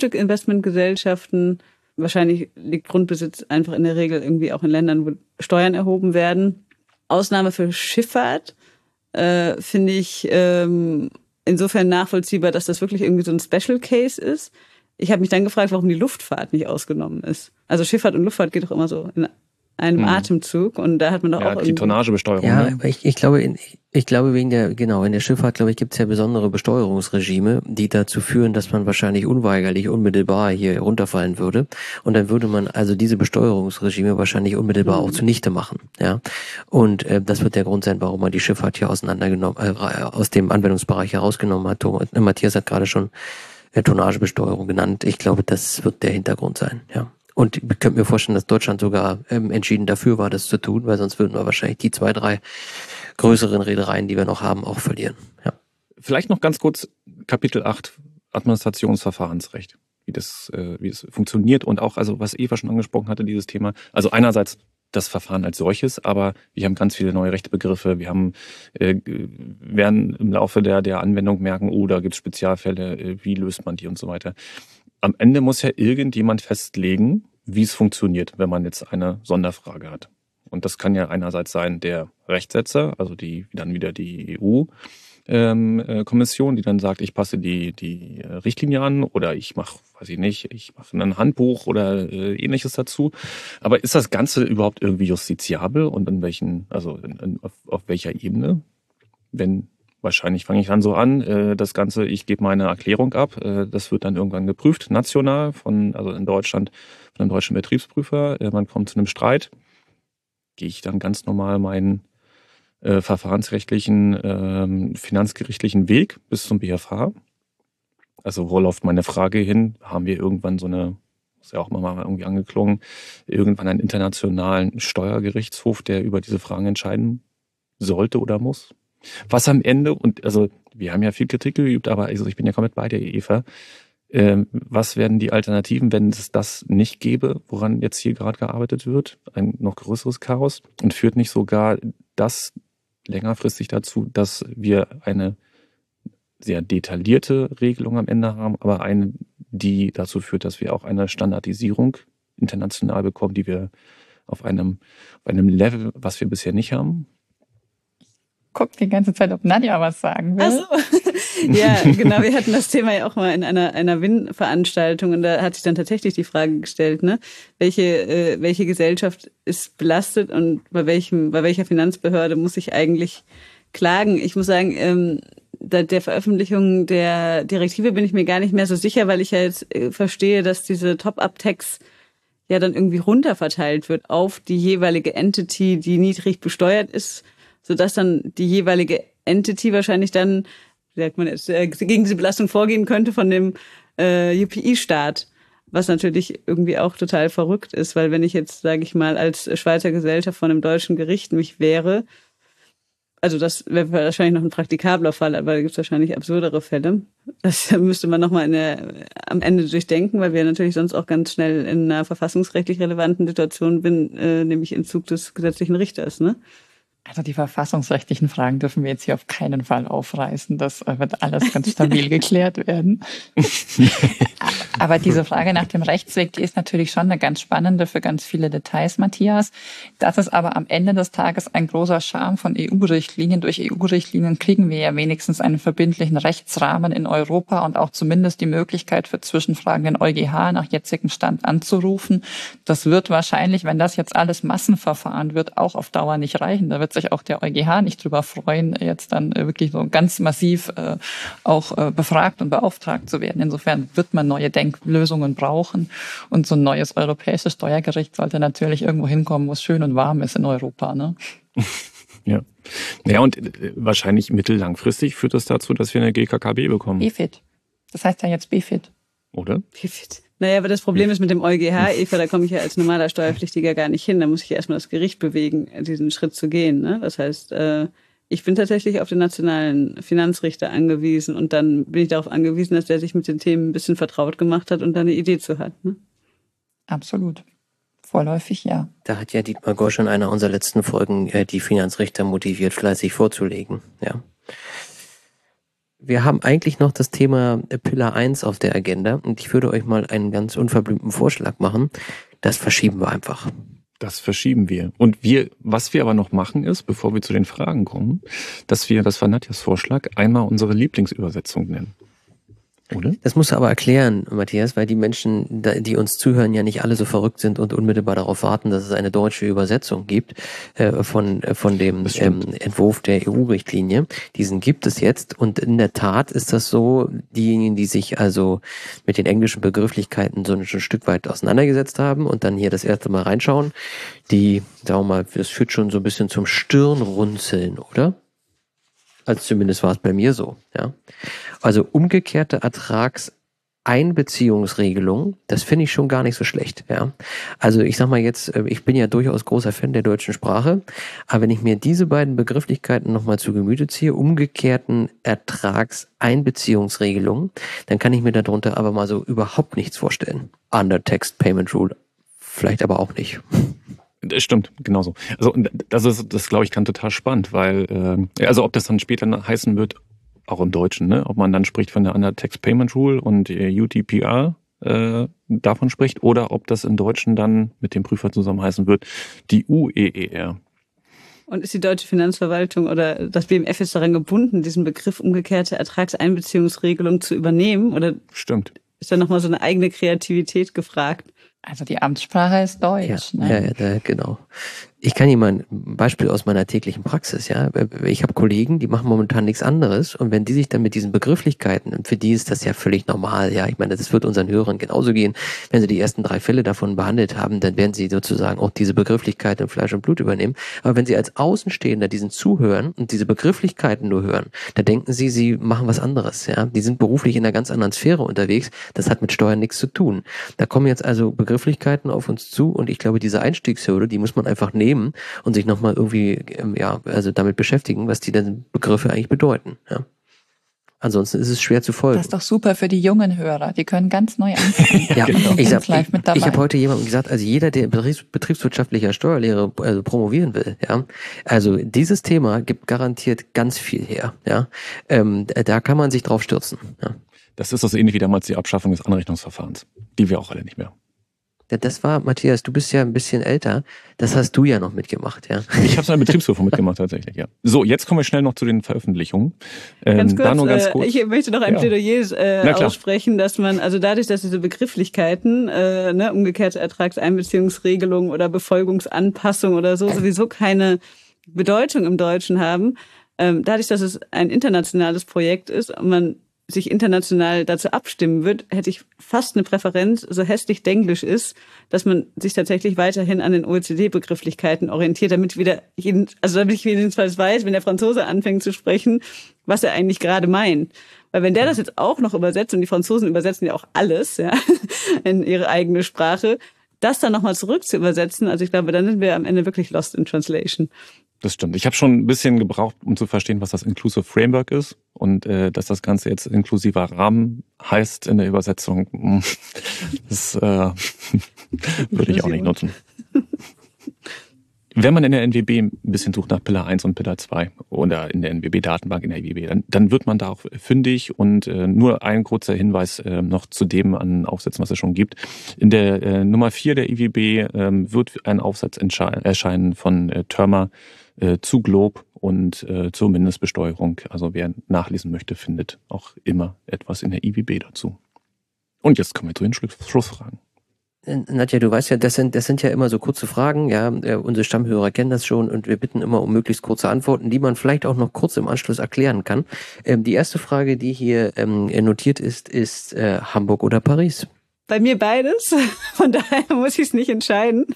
Speaker 3: Grundstückinvestmentgesellschaften wahrscheinlich liegt Grundbesitz einfach in der Regel irgendwie auch in Ländern, wo Steuern erhoben werden. Ausnahme für Schifffahrt äh, finde ich ähm, insofern nachvollziehbar, dass das wirklich irgendwie so ein Special Case ist. Ich habe mich dann gefragt, warum die Luftfahrt nicht ausgenommen ist. Also Schifffahrt und Luftfahrt geht doch immer so in einem hm. Atemzug und da hat man doch
Speaker 4: ja,
Speaker 3: auch
Speaker 4: die Tonnagebesteuerung.
Speaker 1: Ja,
Speaker 4: ne?
Speaker 1: aber ich, ich glaube, in, ich glaube wegen der, genau, in der Schifffahrt, glaube ich, gibt es ja besondere Besteuerungsregime, die dazu führen, dass man wahrscheinlich unweigerlich unmittelbar hier runterfallen würde. Und dann würde man also diese Besteuerungsregime wahrscheinlich unmittelbar mhm. auch zunichte machen. Ja, und äh, das wird der Grund sein, warum man die Schifffahrt hier auseinandergenommen, äh, aus dem Anwendungsbereich herausgenommen hat. Matthias hat gerade schon äh, Tonnagebesteuerung genannt. Ich glaube, das wird der Hintergrund sein. Ja. Und ich könnte mir vorstellen, dass Deutschland sogar ähm, entschieden dafür war, das zu tun, weil sonst würden wir wahrscheinlich die zwei, drei größeren Reedereien, die wir noch haben, auch verlieren. Ja.
Speaker 4: Vielleicht noch ganz kurz Kapitel acht, Administrationsverfahrensrecht, wie das, äh, wie das funktioniert und auch, also was Eva schon angesprochen hatte, dieses Thema. Also einerseits das Verfahren als solches, aber wir haben ganz viele neue Rechtsbegriffe. Wir haben, äh, werden im Laufe der, der Anwendung merken, oh, da gibt es Spezialfälle, äh, wie löst man die und so weiter. Am Ende muss ja irgendjemand festlegen, wie es funktioniert, wenn man jetzt eine Sonderfrage hat. Und das kann ja einerseits sein der Rechtsetzer, also die dann wieder die E U-Kommission, die dann sagt, ich passe die die Richtlinie an oder ich mache, weiß ich nicht, ich mache ein Handbuch oder äh, ähnliches dazu. Aber ist das Ganze überhaupt irgendwie justiziabel und in welchen, also in, in, auf, auf welcher Ebene? Wenn Wahrscheinlich fange ich dann so an, das Ganze, ich gebe meine Erklärung ab, das wird dann irgendwann geprüft, national, von, also in Deutschland, von einem deutschen Betriebsprüfer. Man kommt zu einem Streit, gehe ich dann ganz normal meinen äh, verfahrensrechtlichen, äh, finanzgerichtlichen Weg bis zum B F H. Also wo läuft meine Frage hin? Haben wir irgendwann so eine, ist ja auch mal irgendwie angeklungen, irgendwann einen internationalen Steuergerichtshof, der über diese Fragen entscheiden sollte oder muss? Was am Ende, und also wir haben ja viel Kritik geübt, aber also ich bin ja komplett bei dir, Eva. Ähm, was werden die Alternativen, wenn es das nicht gäbe, woran jetzt hier gerade gearbeitet wird? Ein noch größeres Chaos. Und führt nicht sogar das längerfristig dazu, dass wir eine sehr detaillierte Regelung am Ende haben, aber eine, die dazu führt, dass wir auch eine Standardisierung international bekommen, die wir auf einem, auf einem Level, was wir bisher nicht haben?
Speaker 2: Guck die ganze Zeit, ob Nadja was sagen will.
Speaker 3: Ach so. Ja, genau. Wir hatten das Thema ja auch mal in einer einer W I N-Veranstaltung und da hat sich dann tatsächlich die Frage gestellt, ne, welche äh, welche Gesellschaft ist belastet und bei welchem bei welcher Finanzbehörde muss ich eigentlich klagen? Ich muss sagen, ähm, der, der Veröffentlichung der Direktive bin ich mir gar nicht mehr so sicher, weil ich ja jetzt äh, verstehe, dass diese Top-Up-Tax ja dann irgendwie runterverteilt wird auf die jeweilige Entity, die niedrig besteuert ist, sodass dann die jeweilige Entity wahrscheinlich dann, wie sagt man jetzt, äh, gegen diese Belastung vorgehen könnte von dem äh, U P I-Staat, was natürlich irgendwie auch total verrückt ist, weil wenn ich jetzt, sage ich mal, als Schweizer Gesellschaft von einem deutschen Gericht mich wehre, also das wäre wahrscheinlich noch ein praktikabler Fall, aber da gibt es wahrscheinlich absurdere Fälle. Das müsste man nochmal in der, am Ende durchdenken, weil wir natürlich sonst auch ganz schnell in einer verfassungsrechtlich relevanten Situation bin, äh, nämlich Entzug des gesetzlichen Richters, ne?
Speaker 2: Also die verfassungsrechtlichen Fragen dürfen wir jetzt hier auf keinen Fall aufreißen. Das wird alles ganz stabil geklärt werden. Aber diese Frage nach dem Rechtsweg, die ist natürlich schon eine ganz spannende für ganz viele Details, Matthias. Das ist aber am Ende des Tages ein großer Charme von E U-Richtlinien. Durch E U-Richtlinien kriegen wir ja wenigstens einen verbindlichen Rechtsrahmen in Europa und auch zumindest die Möglichkeit für Zwischenfragen den EuGH nach jetzigem Stand anzurufen. Das wird wahrscheinlich, wenn das jetzt alles Massenverfahren wird, auch auf Dauer nicht reichen. Da wird sich auch der EuGH nicht drüber freuen, jetzt dann wirklich so ganz massiv äh, auch äh, befragt und beauftragt zu werden. Insofern wird man neue Denklösungen brauchen und so ein neues europäisches Steuergericht sollte natürlich irgendwo hinkommen, wo es schön und warm ist in Europa, ne?
Speaker 4: Ja. Ja, und äh, wahrscheinlich mittellangfristig führt das dazu, dass wir eine G K K B bekommen.
Speaker 2: B F I T. Das heißt ja jetzt B F I T.
Speaker 4: Oder?
Speaker 3: B F I T. Naja, aber das Problem ist mit dem EuGH, Eva, da komme ich ja als normaler Steuerpflichtiger gar nicht hin. Da muss ich ja erstmal das Gericht bewegen, diesen Schritt zu gehen, ne? Das heißt, äh, ich bin tatsächlich auf den nationalen Finanzrichter angewiesen und dann bin ich darauf angewiesen, dass der sich mit den Themen ein bisschen vertraut gemacht hat und da eine Idee zu hat, ne?
Speaker 2: Absolut. Vorläufig ja.
Speaker 1: Da hat ja Dietmar Gosch in einer unserer letzten Folgen äh, die Finanzrichter motiviert, fleißig vorzulegen. Ja. Wir haben eigentlich noch das Thema Pillar eins auf der Agenda und ich würde euch mal einen ganz unverblümten Vorschlag machen. Das verschieben wir einfach.
Speaker 4: Das verschieben wir. Und wir, was wir aber noch machen ist, bevor wir zu den Fragen kommen, dass wir, das war Nadjas Vorschlag, einmal unsere Lieblingsübersetzung nennen. Oder?
Speaker 1: Das musst du aber erklären, Matthias, weil die Menschen, die uns zuhören, ja nicht alle so verrückt sind und unmittelbar darauf warten, dass es eine deutsche Übersetzung gibt äh, von von dem ähm, Entwurf der E U-Richtlinie. Diesen gibt es jetzt und in der Tat ist das so, diejenigen, die sich also mit den englischen Begrifflichkeiten so ein, ein Stück weit auseinandergesetzt haben und dann hier das erste Mal reinschauen, die, sagen wir mal, das führt schon so ein bisschen zum Stirnrunzeln, oder? Also zumindest war es bei mir so, ja. Also umgekehrte Ertragseinbeziehungsregelung, das finde ich schon gar nicht so schlecht, ja. Also ich sag mal jetzt, ich bin ja durchaus großer Fan der deutschen Sprache, aber wenn ich mir diese beiden Begrifflichkeiten nochmal zu Gemüte ziehe, umgekehrten Ertragseinbeziehungsregelung, dann kann ich mir darunter aber mal so überhaupt nichts vorstellen. Under Text Payment Rule, vielleicht aber auch nicht.
Speaker 4: Das stimmt, genauso. Also das ist, das glaube ich, kann total spannend, weil, äh, also ob das dann später heißen wird, auch im Deutschen, ne, ob man dann spricht von der Under Tax Payment Rule und äh, U T P R äh, davon spricht, oder ob das im Deutschen dann mit dem Prüfer zusammen heißen wird, die U E E R.
Speaker 3: Und ist die deutsche Finanzverwaltung oder das B M F jetzt daran gebunden, diesen Begriff umgekehrte Ertragseinbeziehungsregelung zu übernehmen? Oder
Speaker 4: stimmt.
Speaker 3: Ist da nochmal so eine eigene Kreativität gefragt?
Speaker 2: Also die Amtssprache ist Deutsch.
Speaker 1: Ja,
Speaker 2: ne?
Speaker 1: ja, ja, genau. Ich kann Ihnen mal ein Beispiel aus meiner täglichen Praxis, ja. Ich habe Kollegen, die machen momentan nichts anderes und wenn die sich dann mit diesen Begrifflichkeiten, und für die ist das ja völlig normal, ja, ich meine, das wird unseren Hörern genauso gehen, wenn sie die ersten drei Fälle davon behandelt haben, dann werden sie sozusagen auch diese Begrifflichkeiten in Fleisch und Blut übernehmen. Aber wenn sie als Außenstehender diesen zuhören und diese Begrifflichkeiten nur hören, dann denken sie, sie machen was anderes, ja. Die sind beruflich in einer ganz anderen Sphäre unterwegs, das hat mit Steuern nichts zu tun. Da kommen jetzt also Begrifflichkeiten auf uns zu und ich glaube, diese Einstiegshürde, die muss man einfach nehmen und sich nochmal irgendwie, ja, also damit beschäftigen, was die denn Begriffe eigentlich bedeuten, ja. Ansonsten ist es schwer zu folgen.
Speaker 2: Das ist doch super für die jungen Hörer. Die können ganz neu anfangen.
Speaker 1: Ja,
Speaker 2: genau.
Speaker 1: ich, sag,
Speaker 2: live mit dabei.
Speaker 1: ich habe heute jemandem gesagt, also jeder, der Betriebs, betriebswirtschaftlicher Steuerlehre also promovieren will, ja, also dieses Thema gibt garantiert ganz viel her, ja. Ähm, da kann man sich drauf stürzen, ja.
Speaker 4: Das ist so ähnlich wie damals die Abschaffung des Anrechnungsverfahrens, die wir auch alle nicht mehr.
Speaker 1: Ja, das war, Matthias, du bist ja ein bisschen älter. Das hast du ja noch mitgemacht, ja.
Speaker 4: Ich habe es in der Betriebsprüfung mitgemacht, tatsächlich, ja. So, jetzt kommen wir schnell noch zu den Veröffentlichungen. Ähm,
Speaker 3: ganz kurz,
Speaker 4: da nur ganz kurz.
Speaker 3: Äh, ich möchte noch ein
Speaker 4: ja.
Speaker 3: Plädoyer äh, aussprechen, dass man, also dadurch, dass diese Begrifflichkeiten, äh, ne, umgekehrte Ertragseinbeziehungsregelung oder Befolgungsanpassung oder so, sowieso keine Bedeutung im Deutschen haben, ähm, dadurch, dass es ein internationales Projekt ist und man sich international dazu abstimmen wird, hätte ich fast eine Präferenz, so hässlich Denglisch ist, dass man sich tatsächlich weiterhin an den O E C D-Begrifflichkeiten orientiert, damit wieder jeden, also damit ich jedenfalls weiß, wenn der Franzose anfängt zu sprechen, was er eigentlich gerade meint. Weil wenn der das jetzt auch noch übersetzt, und die Franzosen übersetzen ja auch alles, ja, in ihre eigene Sprache, das dann nochmal zurück zu übersetzen, also ich glaube, dann sind wir am Ende wirklich lost in translation.
Speaker 4: Das stimmt. Ich habe schon ein bisschen gebraucht, um zu verstehen, was das Inclusive Framework ist und äh, dass das Ganze jetzt inklusiver Rahmen heißt in der Übersetzung. Das äh, würde ich auch nicht nutzen. Wenn man in der N W B ein bisschen sucht nach Pillar eins und Pillar zwei oder in der N W B-Datenbank in der I W B, dann, dann wird man da auch fündig. Und äh, nur ein kurzer Hinweis äh, noch zu dem an Aufsätzen, was es schon gibt. In der äh, Nummer vier der I W B äh, wird ein Aufsatz erscheinen von äh, Thörmer äh, zu Globe und äh, zur Mindestbesteuerung. Also wer nachlesen möchte, findet auch immer etwas in der I W B dazu. Und jetzt kommen wir zu den Schlussfragen.
Speaker 1: Nadja, du weißt ja, das sind, das sind ja immer so kurze Fragen, ja, äh, unsere Stammhörer kennen das schon und wir bitten immer um möglichst kurze Antworten, die man vielleicht auch noch kurz im Anschluss erklären kann. Ähm, die erste Frage, die hier ähm, notiert ist, ist äh, Hamburg oder Paris?
Speaker 3: Bei mir beides, von daher muss ich es nicht entscheiden.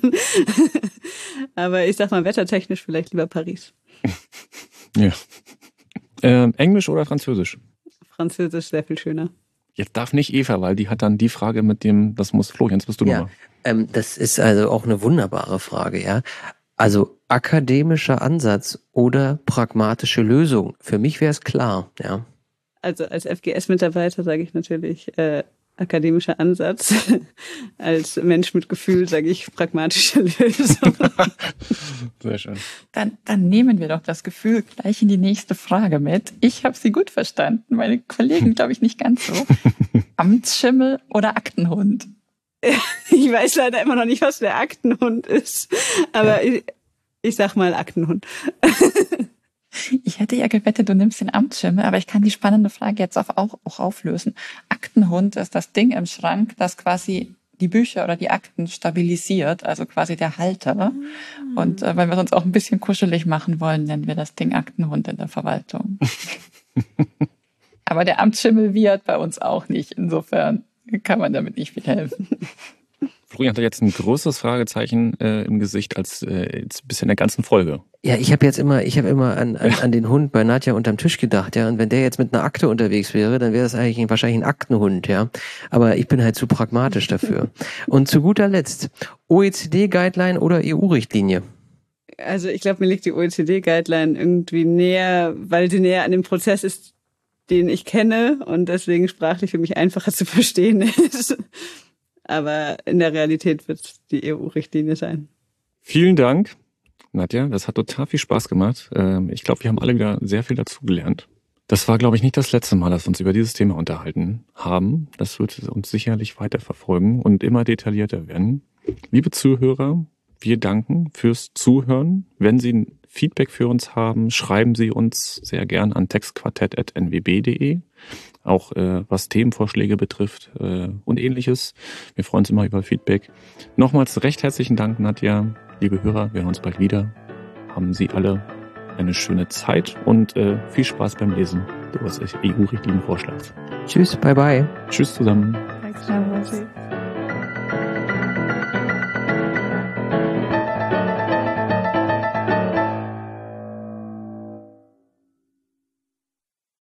Speaker 3: Aber ich sag mal, wettertechnisch vielleicht lieber Paris.
Speaker 4: Ja. Ähm, Englisch oder Französisch?
Speaker 3: Französisch sehr viel schöner.
Speaker 4: Jetzt darf nicht Eva, weil die hat dann die Frage mit dem, das muss Flo, jetzt bist du
Speaker 1: ja,
Speaker 4: nochmal.
Speaker 1: Ähm, das ist also auch eine wunderbare Frage, ja. Also akademischer Ansatz oder pragmatische Lösung. Für mich wäre es klar, ja.
Speaker 3: Also als F G S-Mitarbeiter sage ich natürlich äh, akademischer Ansatz. Als Mensch mit Gefühl sage ich pragmatische Lösung.
Speaker 4: Sehr schön.
Speaker 2: Dann, dann nehmen wir doch das Gefühl gleich in die nächste Frage mit. Ich habe sie gut verstanden, meine Kollegen glaube ich nicht ganz so. Amtsschimmel oder Aktenhund?
Speaker 3: Ich weiß leider immer noch nicht, was der Aktenhund ist, aber ja. ich, ich sag mal Aktenhund.
Speaker 2: Ich hätte ja gewettet, du nimmst den Amtsschimmel, aber ich kann die spannende Frage jetzt auch, auch auflösen. Aktenhund ist das Ding im Schrank, das quasi die Bücher oder die Akten stabilisiert, also quasi der Halter. Mhm. Und äh, weil wir es uns auch ein bisschen kuschelig machen wollen, nennen wir das Ding Aktenhund in der Verwaltung. Aber der Amtsschimmel wiehert bei uns auch nicht. Insofern kann man damit nicht viel helfen.
Speaker 4: Florian hat jetzt ein größeres Fragezeichen äh, im Gesicht als äh, jetzt bisher in der ganzen Folge.
Speaker 1: Ja, ich habe jetzt immer, ich habe immer an, an, an den Hund bei Nadja unterm Tisch gedacht, ja. Und wenn der jetzt mit einer Akte unterwegs wäre, dann wäre das eigentlich ein, wahrscheinlich ein Aktenhund, ja. Aber ich bin halt zu pragmatisch dafür. Und zu guter Letzt, O E C D-Guideline oder E U-Richtlinie?
Speaker 3: Also ich glaube, mir liegt die O E C D-Guideline irgendwie näher, weil sie näher an dem Prozess ist, den ich kenne und deswegen sprachlich für mich einfacher zu verstehen ist. Aber in der Realität wird es die E U-Richtlinie sein.
Speaker 4: Vielen Dank, Nadja. Das hat total viel Spaß gemacht. Ich glaube, wir haben alle wieder sehr viel dazugelernt. Das war, glaube ich, nicht das letzte Mal, dass wir uns über dieses Thema unterhalten haben. Das wird uns sicherlich weiterverfolgen und immer detaillierter werden. Liebe Zuhörer, wir danken fürs Zuhören. Wenn Sie Feedback für uns haben, schreiben Sie uns sehr gern an textquartett at n w b punkt d e. Auch äh, was Themenvorschläge betrifft äh, und ähnliches. Wir freuen uns immer über Feedback. Nochmals recht herzlichen Dank, Nadja. Liebe Hörer, wir hören uns bald wieder. Haben Sie alle eine schöne Zeit und äh, viel Spaß beim Lesen des E U-Richtlinienvorschlags.
Speaker 1: Tschüss, bye bye.
Speaker 4: Tschüss zusammen.
Speaker 3: Danke.